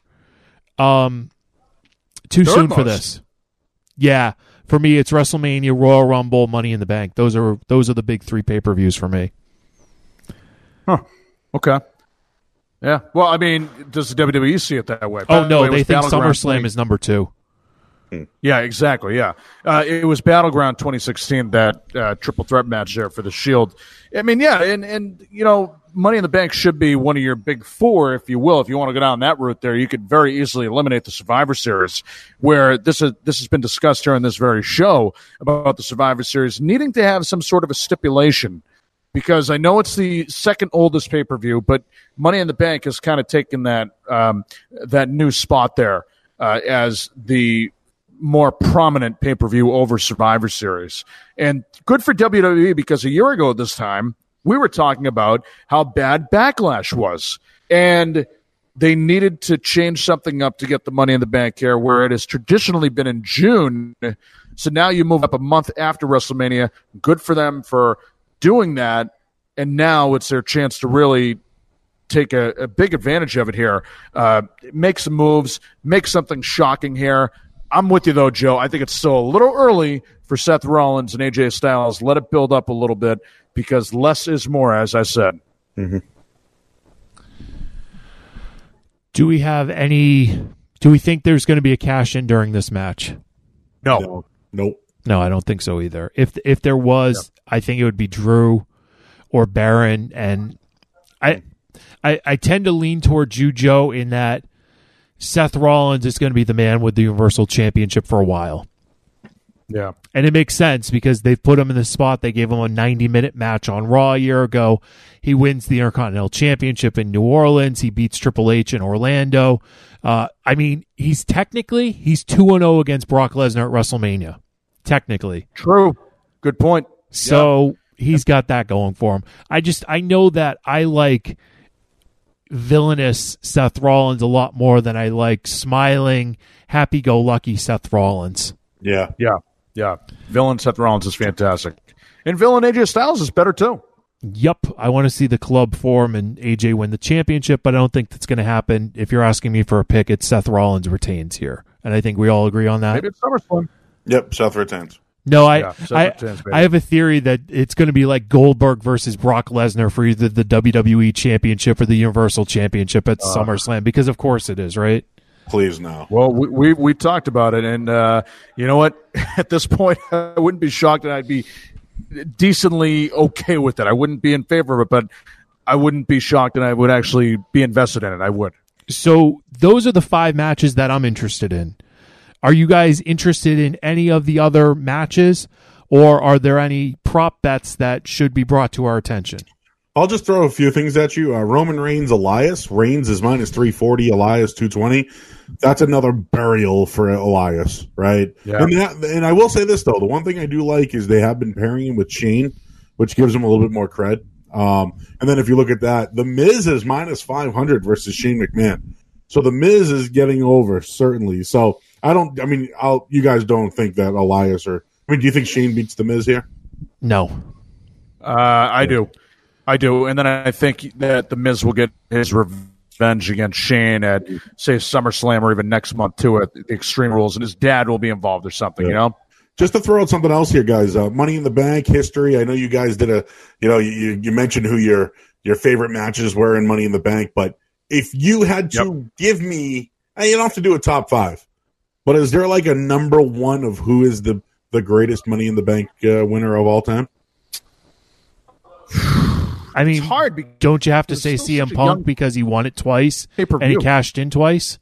too soon for this. Yeah, for me, it's WrestleMania, Royal Rumble, Money in the Bank. Those are the big 3 pay-per-views for me. Huh. Okay. Yeah. Well, I mean, does the WWE see it that way? Oh, no, they think SummerSlam is number 2. Yeah, exactly, yeah. It was Battleground 2016, that triple threat match there for the Shield. I mean, yeah, and Money in the Bank should be one of your big 4, if you will. If you want to go down that route there, you could very easily eliminate the Survivor Series, where this has been discussed here on this very show about the Survivor Series needing to have some sort of a stipulation. Because I know it's the second oldest pay-per-view, but Money in the Bank has kind of taken that new spot there as the more prominent pay-per-view over Survivor Series. And good for WWE, because a year ago at this time, we were talking about how bad Backlash was. And they needed to change something up to get the Money in the Bank here, where it has traditionally been in June. So now you move up a month after WrestleMania. Good for them for doing that, and now it's their chance to really take a big advantage of it here. Make some moves, make something shocking here. I'm with you, though, Joe. I think it's still a little early for Seth Rollins and AJ Styles. Let it build up a little bit, because less is more, as I said. Mm-hmm. Do we think there's going to be a cash-in during this match? No. Nope. No, I don't think so either. If there was, I think it would be Drew or Baron, and I tend to lean towards you, Joe, in that Seth Rollins is going to be the man with the Universal Championship for a while. Yeah. And it makes sense because they've put him in the spot. They gave him a 90-minute match on Raw a year ago. He wins the Intercontinental Championship in New Orleans. He beats Triple H in Orlando. I mean, he's 2-0 against Brock Lesnar at WrestleMania. Technically. True. Good point. So he's got that going for him. I know that I like villainous Seth Rollins a lot more than I like smiling, happy-go-lucky Seth Rollins. Yeah. Yeah. Yeah. Villain Seth Rollins is fantastic. And Villain AJ Styles is better too. Yep, I want to see the club form and AJ win the championship, but I don't think that's going to happen. If you're asking me for a pick, it's Seth Rollins retains here, and I think we all agree on that. Maybe it's SummerSlam. Yep, Seth retains. No, Yeah, Seth retains, baby. I have a theory that it's going to be like Goldberg versus Brock Lesnar for either the WWE Championship or the Universal Championship at SummerSlam, because of course it is, right? Please no. Well, we talked about it, and you know what? At this point, I wouldn't be shocked, and I'd be decently okay with it. I wouldn't be in favor of it, but I wouldn't be shocked, and I would actually be invested in it. I would. So those are the 5 matches that I'm interested in. Are you guys interested in any of the other matches, or are there any prop bets that should be brought to our attention? I'll just throw a few things at you. Roman Reigns, Elias. Reigns is minus 340, Elias 220. That's another burial for Elias, right? Yeah. And I will say this, though. The one thing I do like is they have been pairing him with Shane, which gives him a little bit more cred. And then if you look at that, The Miz is minus 500 versus Shane McMahon. So The Miz is getting over, certainly. So you guys don't think that Elias do you think Shane beats The Miz here? No. I do. And then I think that The Miz will get his revenge against Shane at, say, SummerSlam or even next month, too, at the Extreme Rules, and his dad will be involved or something, you know? Just to throw out something else here, guys, Money in the Bank history. I know you guys did you mentioned who your favorite matches were in Money in the Bank, but if you had to give me, you don't have to do a top 5, but is there like a number 1 of who is the greatest Money in the Bank winner of all time? I mean, It's hard. don't you have to say still CM such a Punk young because he won it twice pay-per-view. and he cashed in twice?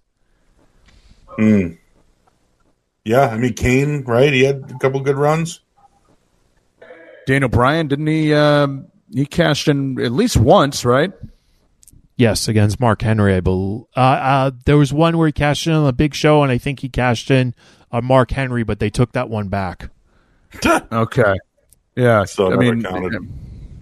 Yeah, I mean, Kane, right? He had a couple good runs. Daniel Bryan, didn't he? He cashed in at least once, right? Yes, against Mark Henry, I believe. There was one where he cashed in on the Big Show, and I think he cashed in on Mark Henry, but they took that one back. Okay. Yeah. So I mean, counted.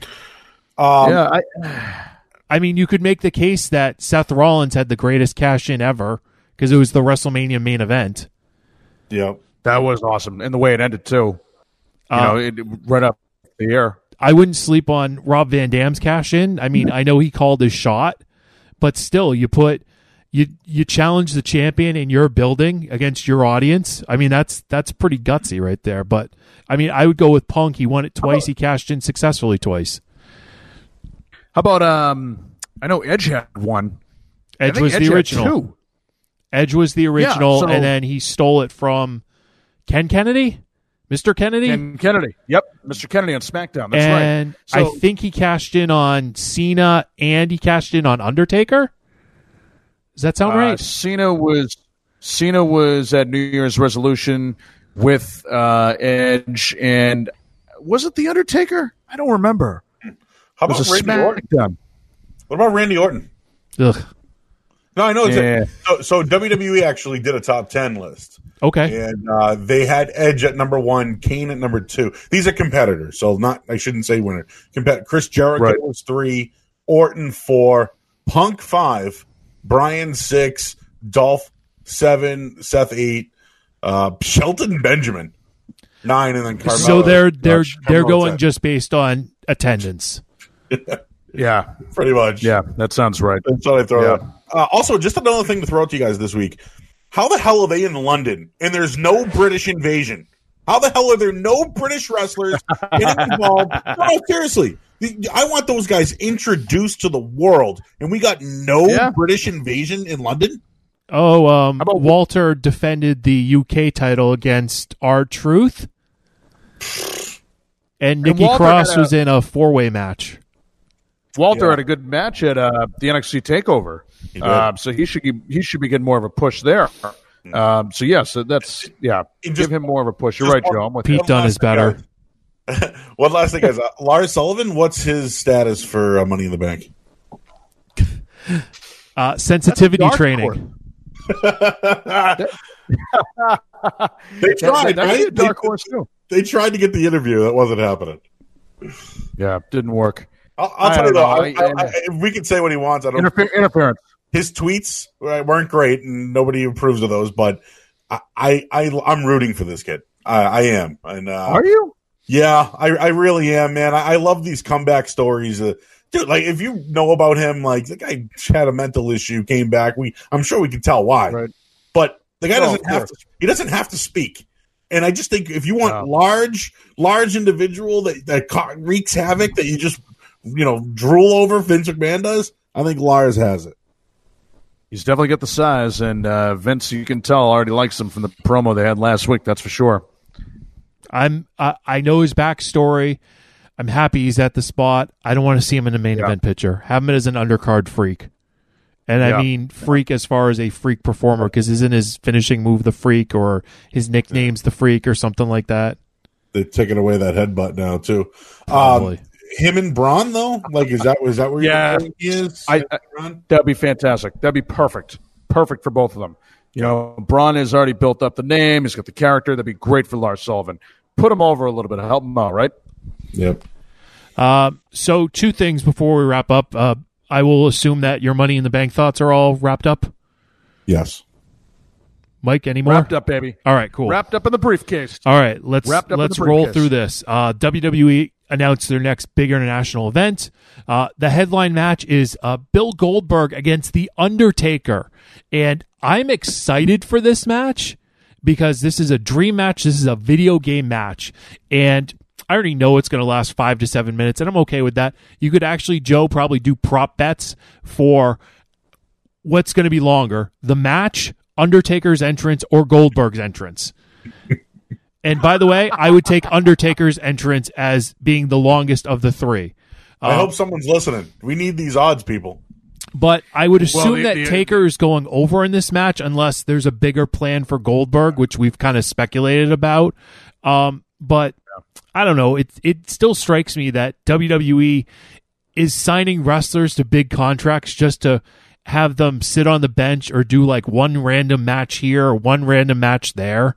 I mean, you could make the case that Seth Rollins had the greatest cash in ever because it was the WrestleMania main event. Yep. that was awesome. And the way it ended, too. It right up the air. I wouldn't sleep on Rob Van Dam's cash in. I mean, I know he called his shot, but still, you challenge the champion in your building against your audience. I mean, that's pretty gutsy right there. But I mean, I would go with Punk. He won it twice. He cashed in successfully twice. How about I know Edge had one. Edge was the original. Edge was the original, and then he stole it from Ken Kennedy. Mr. Kennedy? Ken Kennedy. Yep. Mr. Kennedy on SmackDown. That's and right. So, I think he cashed in on Cena and he cashed in on Undertaker. Does that sound right? Cena was at New Year's Resolution with Edge, and was it The Undertaker? I don't remember. How about Randy Orton? What about Randy Orton? Ugh. No, I know. Yeah. So WWE actually did a top 10 list. Okay. And they had Edge at number 1, Kane at number 2. These are competitors, so I shouldn't say winner. Chris Jericho was 3, Orton 4, Punk 5, Bryan 6, Dolph 7, Seth 8, Shelton Benjamin 9, and then Carmella. So they're going 10. Just based on attendance. Yeah, pretty much. Yeah, that sounds right. That's what I throw out. Also, just another thing to throw out to you guys this week. How the hell are they in London and there's no British invasion? How the hell are there no British wrestlers involved? No, seriously. I want those guys introduced to the world, and we got no British invasion in London? Oh, Walter defended the UK title against R-Truth, and Nikki Cross was in a 4-way match. Walter had a good match at the NXT TakeOver, so he should be getting more of a push there. Give him more of a push. You're right, Joe. I'm with Pete Dunne is better. One last thing, guys. Lars Sullivan, what's his status for Money in the Bank? Sensitivity training. They tried. That's a dark horse too. They tried to get the interview. That wasn't happening. Yeah, didn't work. I'll tell you though. If we can say what he wants, I don't. Interference. His tweets weren't great, and nobody approves of those. But I'm rooting for this kid. I am. And Are you? Yeah, I really am, man. I love these comeback stories. Dude, like if you know about him, like the guy had a mental issue, came back. I'm sure we can tell why. Right. But the guy doesn't have to speak. And I just think if you want large individual that wreaks havoc that you just drool over, Vince McMahon does, I think Lars has it. He's definitely got the size, and Vince, you can tell, already likes him from the promo they had last week. That's for sure. I know his backstory. I'm happy he's at the spot. I don't want to see him in a main event picture. Have him as an undercard freak. And I mean freak as far as a freak performer, because isn't his finishing move the Freak, or his nickname's the Freak or something like that? They're taking away that headbutt now too. Probably. Him and Braun though, like is that where he is? That'd be fantastic. That'd be perfect for both of them. Braun has already built up the name. He's got the character. That'd be great for Lars Sullivan. Put him over a little bit, help him out, right? Yep. So 2 things before we wrap up. I will assume that your Money in the Bank thoughts are all wrapped up. Yes. Mike, any more? Wrapped up, baby. All right, cool. Wrapped up in the briefcase. All right, let's roll through this. WWE announced their next big international event. The headline match is Bill Goldberg against The Undertaker. And I'm excited for this match because this is a dream match. This is a video game match. And I already know it's going to last 5 to 7 minutes, and I'm okay with that. You could actually, Joe, probably do prop bets for what's going to be longer, the match, Undertaker's entrance, or Goldberg's entrance. And by the way, I would take Undertaker's entrance as being the longest of the 3. I hope someone's listening. We need these odds, people. But I would assume that Taker is going over in this match unless there's a bigger plan for Goldberg, which we've kind of speculated about. But I don't know. It still strikes me that WWE is signing wrestlers to big contracts just to have them sit on the bench or do like one random match here or one random match there.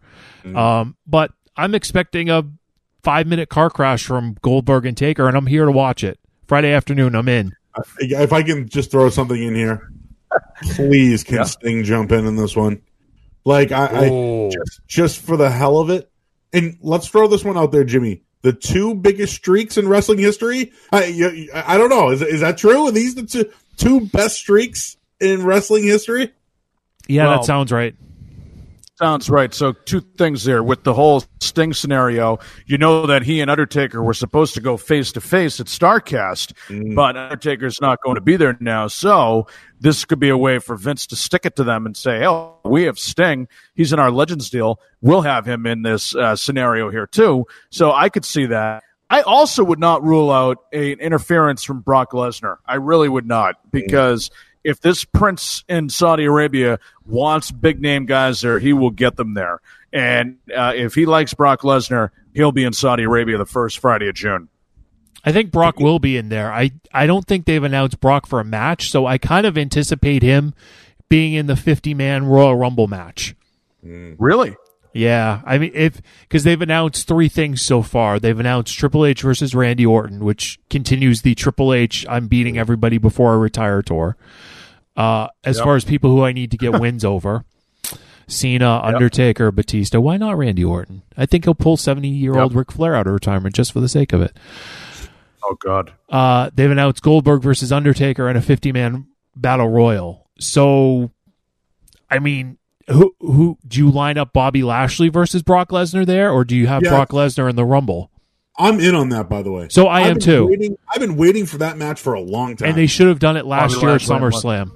But I'm expecting a 5-minute car crash from Goldberg and Taker, and I'm here to watch it. Friday afternoon, I'm in. If I can just throw something in here, please can Sting jump in this one? Like I just for the hell of it. And let's throw this one out there, Jimmy. The 2 biggest streaks in wrestling history. I don't know. Is that true? Are these the two best streaks in wrestling history? Yeah, that sounds right. Sounds right. So 2 things there. With the whole Sting scenario, that he and Undertaker were supposed to go face-to-face at StarCast, but Undertaker's not going to be there now. So this could be a way for Vince to stick it to them and say, oh, we have Sting. He's in our Legends deal. We'll have him in this scenario here too. So I could see that. I also would not rule out an interference from Brock Lesnar. I really would not, because if this prince in Saudi Arabia wants big-name guys there, he will get them there. And if he likes Brock Lesnar, he'll be in Saudi Arabia the first Friday of June. I think Brock will be in there. I don't think they've announced Brock for a match, so I kind of anticipate him being in the 50-man Royal Rumble match. Really? Yeah. I mean, because they've announced 3 things so far. They've announced Triple H versus Randy Orton, which continues the Triple H I'm beating everybody before I retire tour. As far as people who I need to get wins over, Cena, Undertaker, Batista. Why not Randy Orton? I think he'll pull 70-year-old Ric Flair out of retirement just for the sake of it. Oh, God. They've announced Goldberg versus Undertaker in a 50-man battle royal. So, I mean, who do you line up Bobby Lashley versus Brock Lesnar there, or do you have Brock Lesnar in the Rumble? I'm in on that, by the way. So I am too. I've been waiting for that match for a long time. And they should have done it last year at SummerSlam.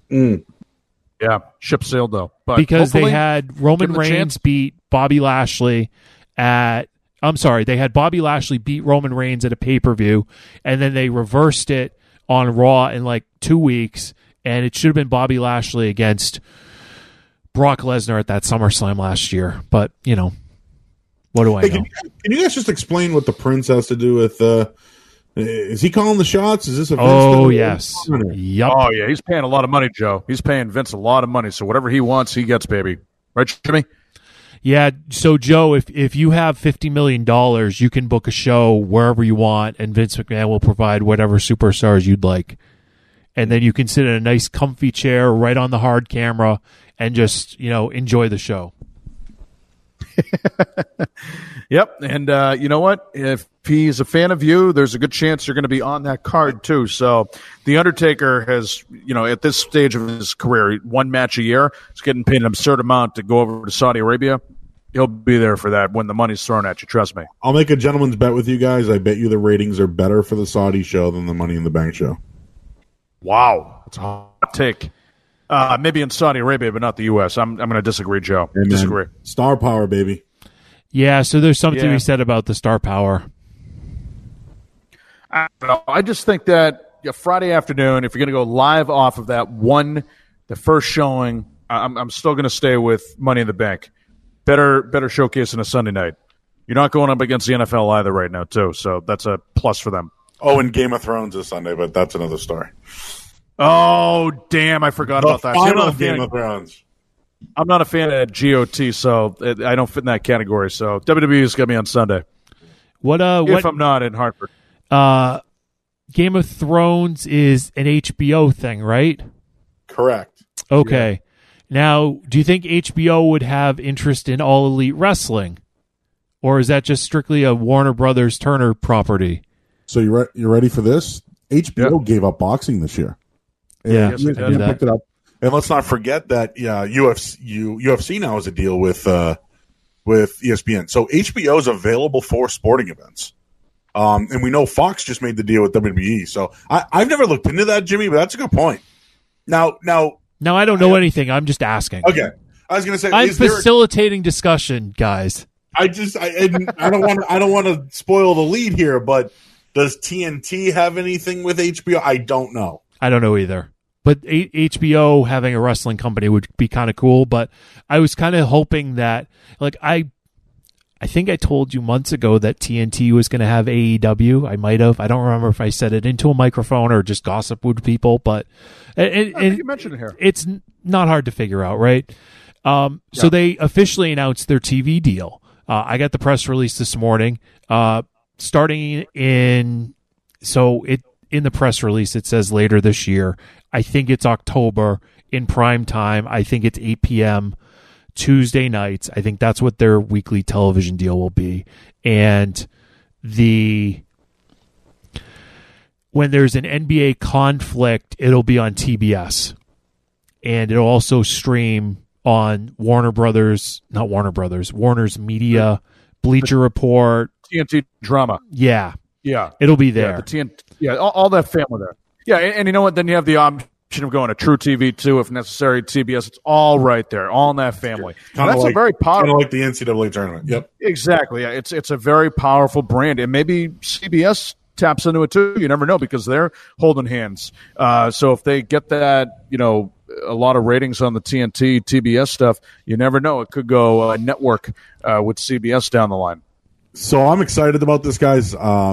Yeah, ship sailed though. But because they had Roman Reigns beat Bobby Lashley at... I'm sorry, they had Bobby Lashley beat Roman Reigns at a pay-per-view, and then they reversed it on Raw in like 2 weeks, and it should have been Bobby Lashley against Brock Lesnar at that SummerSlam last year. But, what do I know? Can you guys just explain what the Prince has to do with... is he calling the shots? Is this a Vince? Oh, yes. Yep. Oh, yeah. He's paying a lot of money, Joe. He's paying Vince a lot of money. So whatever he wants, he gets, baby. Right, Jimmy? Yeah. So, Joe, if you have $50 million, you can book a show wherever you want, and Vince McMahon will provide whatever superstars you'd like. And then you can sit in a nice, comfy chair right on the hard camera and just, enjoy the show. Yep, and you know what? If he's a fan of you, there's a good chance you're going to be on that card too. So the Undertaker has, at this stage of his career, one match a year. He's getting paid an absurd amount to go over to Saudi Arabia. He'll be there for that when the money's thrown at you. Trust me. I'll make a gentleman's bet with you guys. I bet you the ratings are better for the Saudi show than the Money in the Bank show. Wow, that's a hot take. Maybe in Saudi Arabia, but not the U.S. I'm going to disagree, Joe. Amen. Disagree. Star power, baby. Yeah, so there's something to be said about the star power. I don't know. I just think that Friday afternoon, if you're going to go live off of that the first showing, I'm still going to stay with Money in the Bank. Better showcase than a Sunday night. You're not going up against the NFL either right now, too, so that's a plus for them. Oh, and Game of Thrones is Sunday, but that's another story. Oh, damn, I forgot about that. Final Game of Thrones. I'm not a fan of GOT, so I don't fit in that category. So WWE's got me on Sunday. What if I'm not in Hartford. Game of Thrones is an HBO thing, right? Correct. Okay. Yeah. Now, do you think HBO would have interest in All Elite Wrestling? Or is that just strictly a Warner Brothers Turner property? So you're ready for this? HBO gave up boxing this year. Yeah, you picked it up. And let's not forget that UFC now has a deal with ESPN. So HBO is available for sporting events. And we know Fox just made the deal with WWE. So I've never looked into that, Jimmy, but that's a good point. Now, I don't know anything. I'm just asking. Okay, I was going to say I'm facilitating discussion, guys. I don't want to spoil the lead here, but does TNT have anything with HBO? I don't know. I don't know either. But HBO having a wrestling company would be kind of cool. But I was kind of hoping that, I think I told you months ago that TNT was going to have AEW. I might have. I don't remember if I said it into a microphone or just gossip with people. But I think you mentioned it here. It's not hard to figure out, right? So they officially announced their TV deal. I got the press release this morning. Starting in the press release, it says later this year. I think it's October in prime time. I think it's 8 p.m. Tuesday nights. I think that's what their weekly television deal will be. And when there's an NBA conflict, it'll be on TBS. And it'll also stream on Warner's Media, Bleacher Report. TNT Drama. Yeah. Yeah. It'll be there. All that family there. Yeah, and you know what? Then you have the option of going to True TV too, if necessary. TBS, it's all right there, all in that family. That's a very powerful, kind of like the NCAA tournament. Yep, exactly. Yeah, it's a very powerful brand, and maybe CBS taps into it too. You never know because they're holding hands. So if they get that, a lot of ratings on the TNT, TBS stuff, you never know. It could go network with CBS down the line. So I'm excited about this, guys.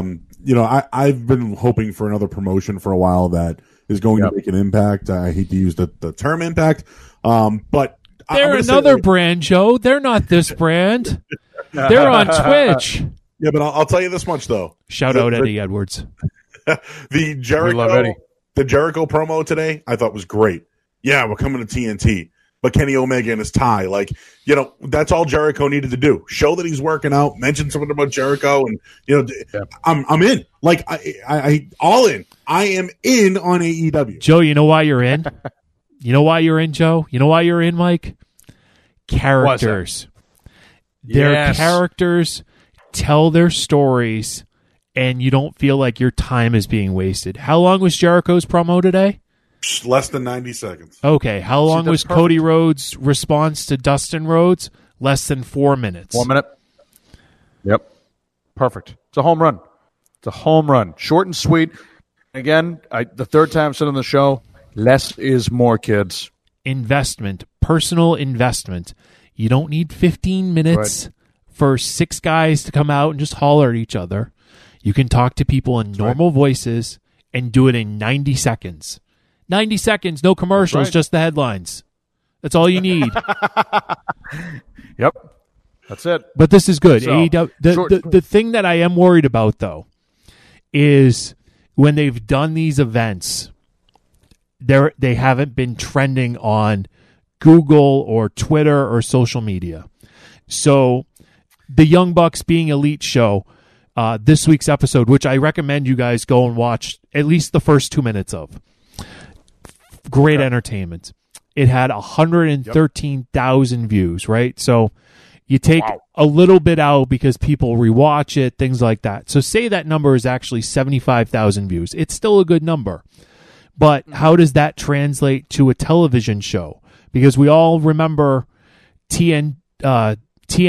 I've been hoping for another promotion for a while that is going to make an impact. I hate to use the term impact, but they're another brand, Joe. They're not this brand. They're on Twitch. Yeah, but I'll tell you this much though. Shout out Eddie Edwards. The Jericho promo today, I thought was great. Yeah, we're coming to TNT. But Kenny Omega and his tie, that's all Jericho needed to do. Show that he's working out, mention something about Jericho, and I'm in. I all in. I am in on AEW. Joe, you know why you're in? You know why you're in, Joe? You know why you're in, Mike? Characters. Their characters tell their stories, and you don't feel like your time is being wasted. How long was Jericho's promo today? Less than 90 seconds. Okay. How long was Cody Rhodes' response to Dustin Rhodes? Less than 4 minutes. 1 minute. Yep. Perfect. It's a home run. It's a home run. Short and sweet. Again, the third time I've said on the show, less is more, kids. Investment. Personal investment. You don't need 15 minutes for 6 guys to come out and just holler at each other. You can talk to people in normal voices and do it in 90 seconds. 90 seconds, no commercials, just the headlines. That's all you need. Yep. That's it. But this is good. So, AEW, the thing that I am worried about, though, is when they've done these events, they haven't been trending on Google or Twitter or social media. So the Young Bucks Being Elite show, this week's episode, which I recommend you guys go and watch at least the first 2 minutes of. Great entertainment. It had 113,000 views, right? So you take a little bit out because people rewatch it, things like that. So say that number is actually 75,000 views. It's still a good number. But how does that translate to a television show? Because we all remember TNA,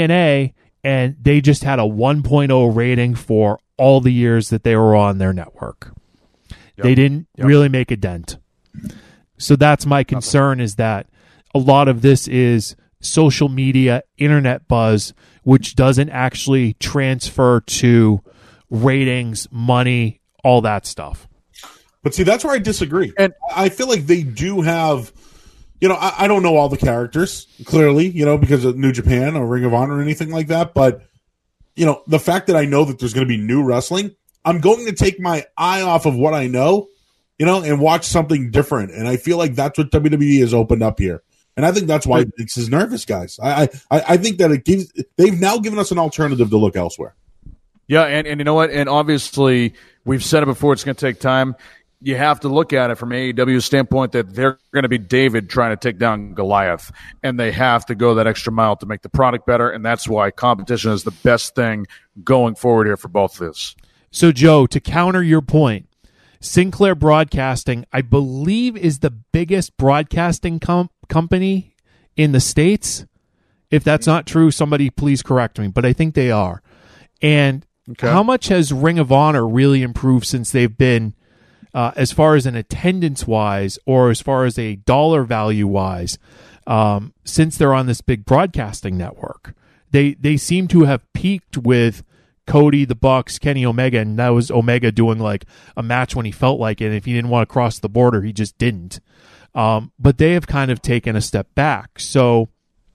and they just had a 1.0 rating for all the years that they were on their network. They didn't really make a dent. So that's my concern, is that a lot of this is social media, internet buzz, which doesn't actually transfer to ratings, money, all that stuff. But see, that's where I disagree. And I feel like they do have, I don't know all the characters, clearly, because of New Japan or Ring of Honor or anything like that. But, the fact that I know that there's going to be new wrestling, I'm going to take my eye off of what I know, and watch something different. And I feel like that's what WWE has opened up here. And I think that's why Vince is nervous, guys. I think that they've now given us an alternative to look elsewhere. Yeah, and you know what? And obviously, we've said it before, it's going to take time. You have to look at it from AEW's standpoint that they're going to be David trying to take down Goliath, and they have to go that extra mile to make the product better, and that's why competition is the best thing going forward here for both of us. So, Joe, to counter your point, Sinclair Broadcasting, I believe, is the biggest broadcasting company in the States. If that's not true, somebody please correct me, but I think they are. And how much has Ring of Honor really improved since they've been, as far as an attendance-wise or as far as a dollar value-wise, since they're on this big broadcasting network? They seem to have peaked with Cody, the Bucks, Kenny Omega, and that was Omega doing like a match when he felt like it. And if he didn't want to cross the border, he just didn't. But they have kind of taken a step back. So,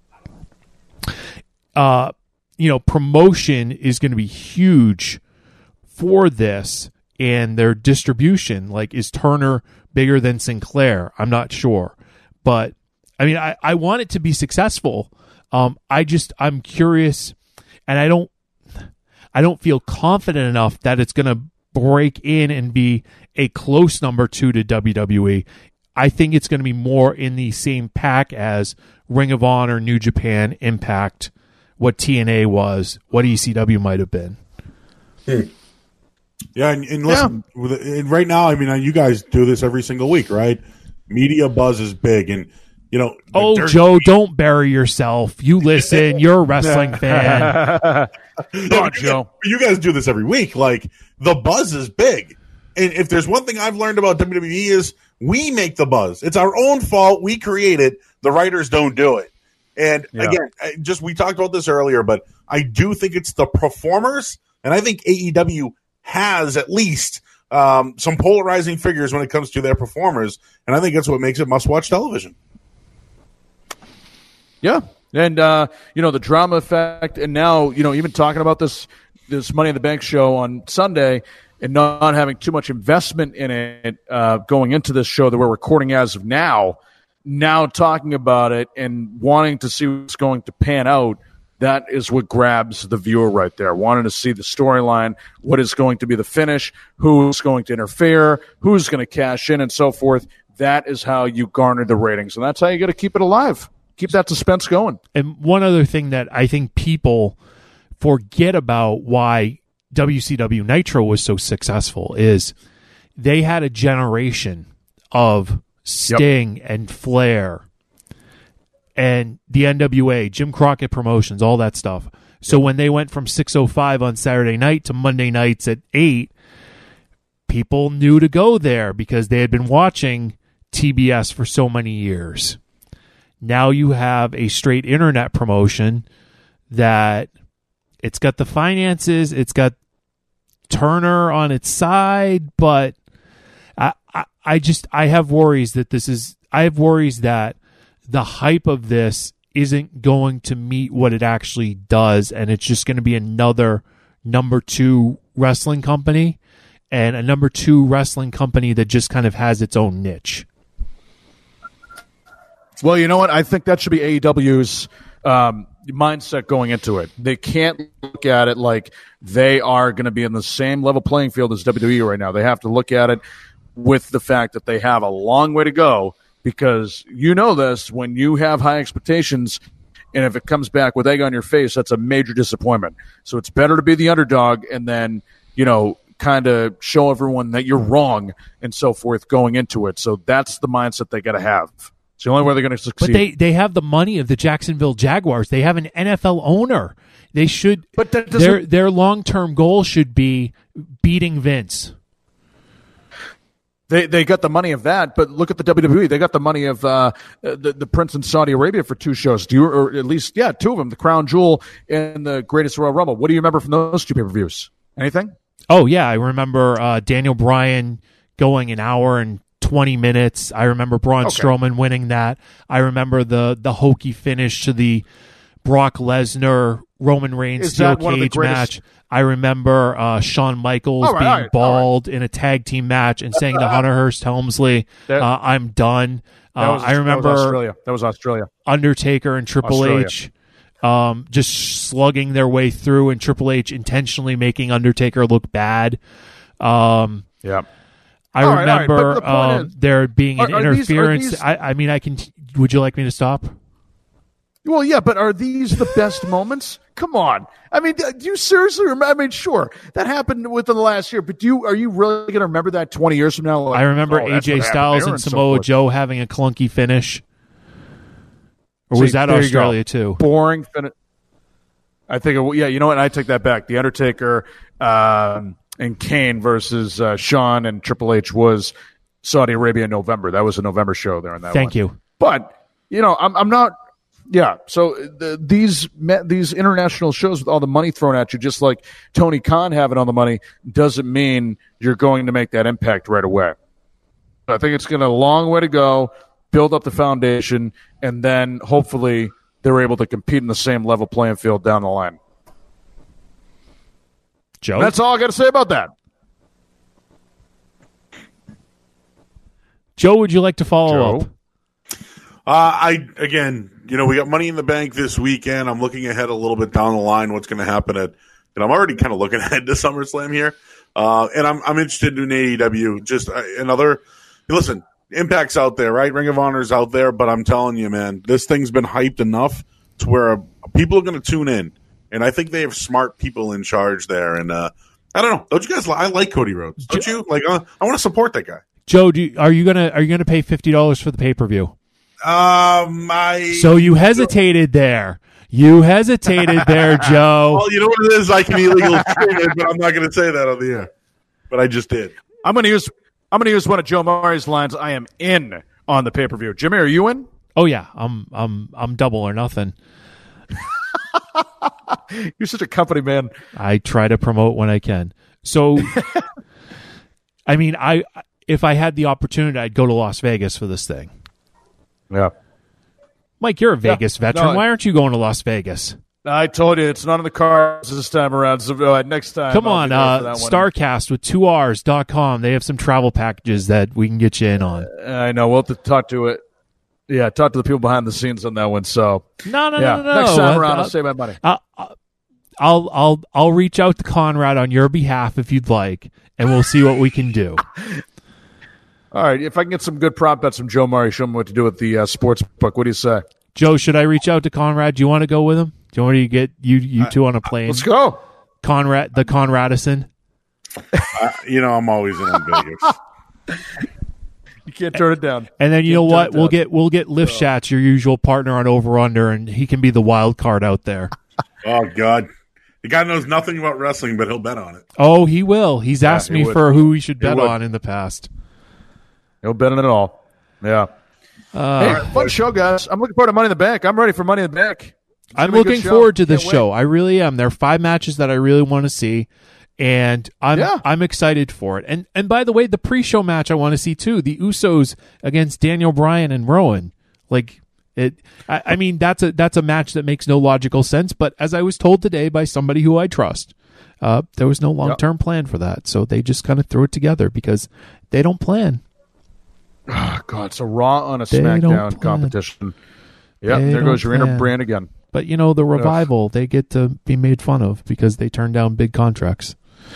promotion is going to be huge for this, and their distribution. Like, is Turner bigger than Sinclair? I'm not sure. But, I mean, I want it to be successful. I'm curious, and I don't feel confident enough that it's going to break in and be a close number 2 to WWE. I think it's going to be more in the same pack as Ring of Honor, New Japan, Impact, what TNA was, what ECW might have been. Yeah, and listen, and right now, I mean, you guys do this every single week, right? Media buzz is big, and Joe, don't bury yourself. You listen. You're a wrestling fan. Come on, Joe. You guys do this every week. Like, the buzz is big. And if there's one thing I've learned about WWE is we make the buzz. It's our own fault. We create it. The writers don't do it. And again, we talked about this earlier, but I do think it's the performers. And I think AEW has at least some polarizing figures when it comes to their performers. And I think that's what makes it must-watch television. Yeah. And, the drama effect, and now, even talking about this Money in the Bank show on Sunday and not having too much investment in it going into this show that we're recording as of now talking about it and wanting to see what's going to pan out, that is what grabs the viewer right there, wanting to see the storyline, what is going to be the finish, who's going to interfere, who's going to cash in, and so forth. That is how you garner the ratings, and that's how you got to keep it alive. Keep that suspense going. And one other thing that I think people forget about why WCW Nitro was so successful is they had a generation of Sting and Flair and the NWA, Jim Crockett Promotions, all that stuff. So when they went from 6:05 on Saturday night to Monday nights at 8, people knew to go there because they had been watching TBS for so many years. Now you have a straight internet promotion that it's got the finances, it's got Turner on its side, but I have worries that the hype of this isn't going to meet what it actually does, and it's just going to be another number 2 wrestling company, and a number 2 wrestling company that just kind of has its own niche. Well, you know what? I think that should be AEW's mindset going into it. They can't look at it like they are going to be in the same level playing field as WWE right now. They have to look at it with the fact that they have a long way to go, because you know this, when you have high expectations and if it comes back with egg on your face, that's a major disappointment. So it's better to be the underdog and then, kind of show everyone that you're wrong and so forth going into it. So that's the mindset they got to have. It's the only way they're going to succeed. But they have the money of the Jacksonville Jaguars. They have an NFL owner. They should. But their long-term goal should be beating Vince. They got the money of that, but look at the WWE. They got the money of the Prince in Saudi Arabia for 2 shows. Or at least 2 of them, the Crown Jewel and the Greatest Royal Rumble. What do you remember from those 2 pay-per-views? Anything? Oh, yeah. I remember Daniel Bryan going an hour and 20 minutes. I remember Braun Strowman winning that. I remember the hokey finish to the Brock Lesnar Roman Reigns steel cage match. I remember Shawn Michaels being bald in a tag team match and saying to Hunter Hearst Helmsley, I'm done. I remember that was Australia. Undertaker and Triple H just slugging their way through, and Triple H intentionally making Undertaker look bad. I remember there being an interference. Would you like me to stop? Well, yeah, but are these the best moments? Come on. I mean, do you seriously remember? I mean, sure, that happened within the last year, but are you really going to remember that 20 years from now? Like, I remember AJ Styles and Samoa Joe having a clunky finish. Or was that Australia too? Boring finish. I think, you know what? I take that back. The Undertaker and Kane versus Shawn and Triple H was Saudi Arabia in November. That was a November show there in that Thank you. But, I'm not. Yeah, so these international shows with all the money thrown at you, just like Tony Khan having all the money, doesn't mean you're going to make that impact right away. I think it's going to a long way to go, build up the foundation, and then hopefully they're able to compete in the same level playing field down the line. Joe? And that's all I got to say about that. Joe, would you like to follow up? We got Money in the Bank this weekend. I'm looking ahead a little bit down the line. What's going to happen I'm already kind of looking ahead to SummerSlam here, and I'm interested in AEW. Just listen, Impact's out there, right? Ring of Honor's out there, but I'm telling you, man, this thing's been hyped enough to where people are going to tune in, and I think they have smart people in charge there. And I don't know, don't you guys? I like Cody Rhodes, don't you? Like, I want to support that guy. Joe, are you gonna pay $50 for the pay-per-view? So you hesitated there. You hesitated there, Joe. Well, you know what it is? I can illegally say it, but I'm not going to say that on the air. But I just did. I'm going to use one of Joe Murray's lines. I am in on the pay-per-view. Jimmy, are you in? Oh yeah, I'm double or nothing. You're such a company man. I try to promote when I can. So, I mean, if I had the opportunity, I'd go to Las Vegas for this thing. Yeah. Mike, you're a Vegas veteran. No, why aren't you going to Las Vegas? I told you, it's not in the cards this time around. So next time. Come on, StarCast with 2Rs.com. They have some travel packages that we can get you in on. I know. We'll have to talk to it. Yeah, talk to the people behind the scenes on that one. So No. Next time around, I'll save my money. I'll reach out to Conrad on your behalf if you'd like, and we'll see what we can do. All right, if I can get some good prop bets from Joe Murray, show me what to do with the sports book. What do you say? Joe, should I reach out to Conrad? Do you want to go with him? Do you want to get you two on a plane? Let's go. The Conradison. I'm always in Vegas. You can't turn it down. And then you know what? We'll get Lifshatz, your usual partner on Over Under, and he can be the wild card out there. Oh God. The guy knows nothing about wrestling, but he'll bet on it. Oh, he will. He's asked me for who we should bet on in the past. He'll bet on it all. Yeah. Fun show, guys. I'm looking forward to Money in the Bank. I'm ready for Money in the Bank. I'm looking forward to this show. I really am. There are 5 matches that I really want to see, and I'm excited for it. And by the way, the pre-show match I want to see too. The Usos against Daniel Bryan and Rowan. I mean, that's a match that makes no logical sense. But as I was told today by somebody who I trust, there was no long-term plan for that. So they just kind of threw it together because they don't plan. Oh, God, it's a Raw on a SmackDown competition. Yeah, there goes your inner brand again. But, the Revival, they get to be made fun of because they turn down big contracts.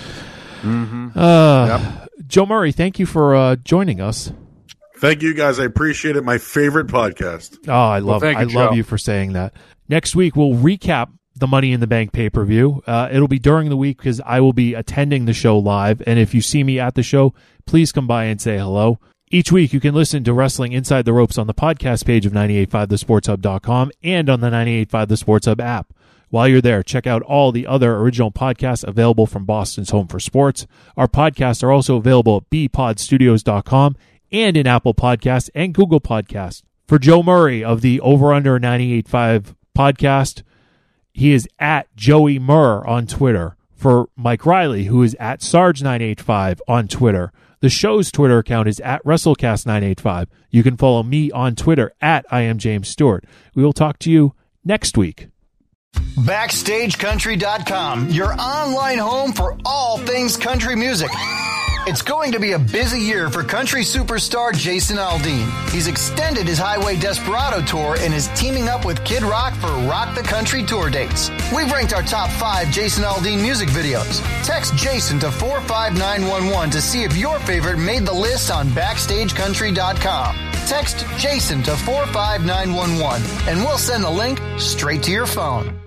Joe Murray, thank you for joining us. Thank you, guys. I appreciate it. My favorite podcast. Oh, I love you for saying that. Next week, we'll recap the Money in the Bank pay-per-view. It'll be during the week because I will be attending the show live. And if you see me at the show, please come by and say hello. Each week, you can listen to Wrestling Inside the Ropes on the podcast page of 985thesportshub.com and on the 985 The Sports Hub app. While you're there, check out all the other original podcasts available from Boston's Home for Sports. Our podcasts are also available at bpodstudios.com and in Apple Podcasts and Google Podcasts. For Joe Murray of the Over Under 98.5 podcast, he is at Joey Murr on Twitter. For Mike Riley, who is at Sarge985 on Twitter, the show's Twitter account is at WrestleCast985. You can follow me on Twitter at I am James Stewart. We will talk to you next week. BackstageCountry.com, your online home for all things country music. It's going to be a busy year for country superstar Jason Aldean. He's extended his Highway Desperado tour and is teaming up with Kid Rock for Rock the Country tour dates. We've ranked our top 5 Jason Aldean music videos. Text Jason to 45911 to see if your favorite made the list on BackstageCountry.com. Text Jason to 45911 and we'll send the link straight to your phone.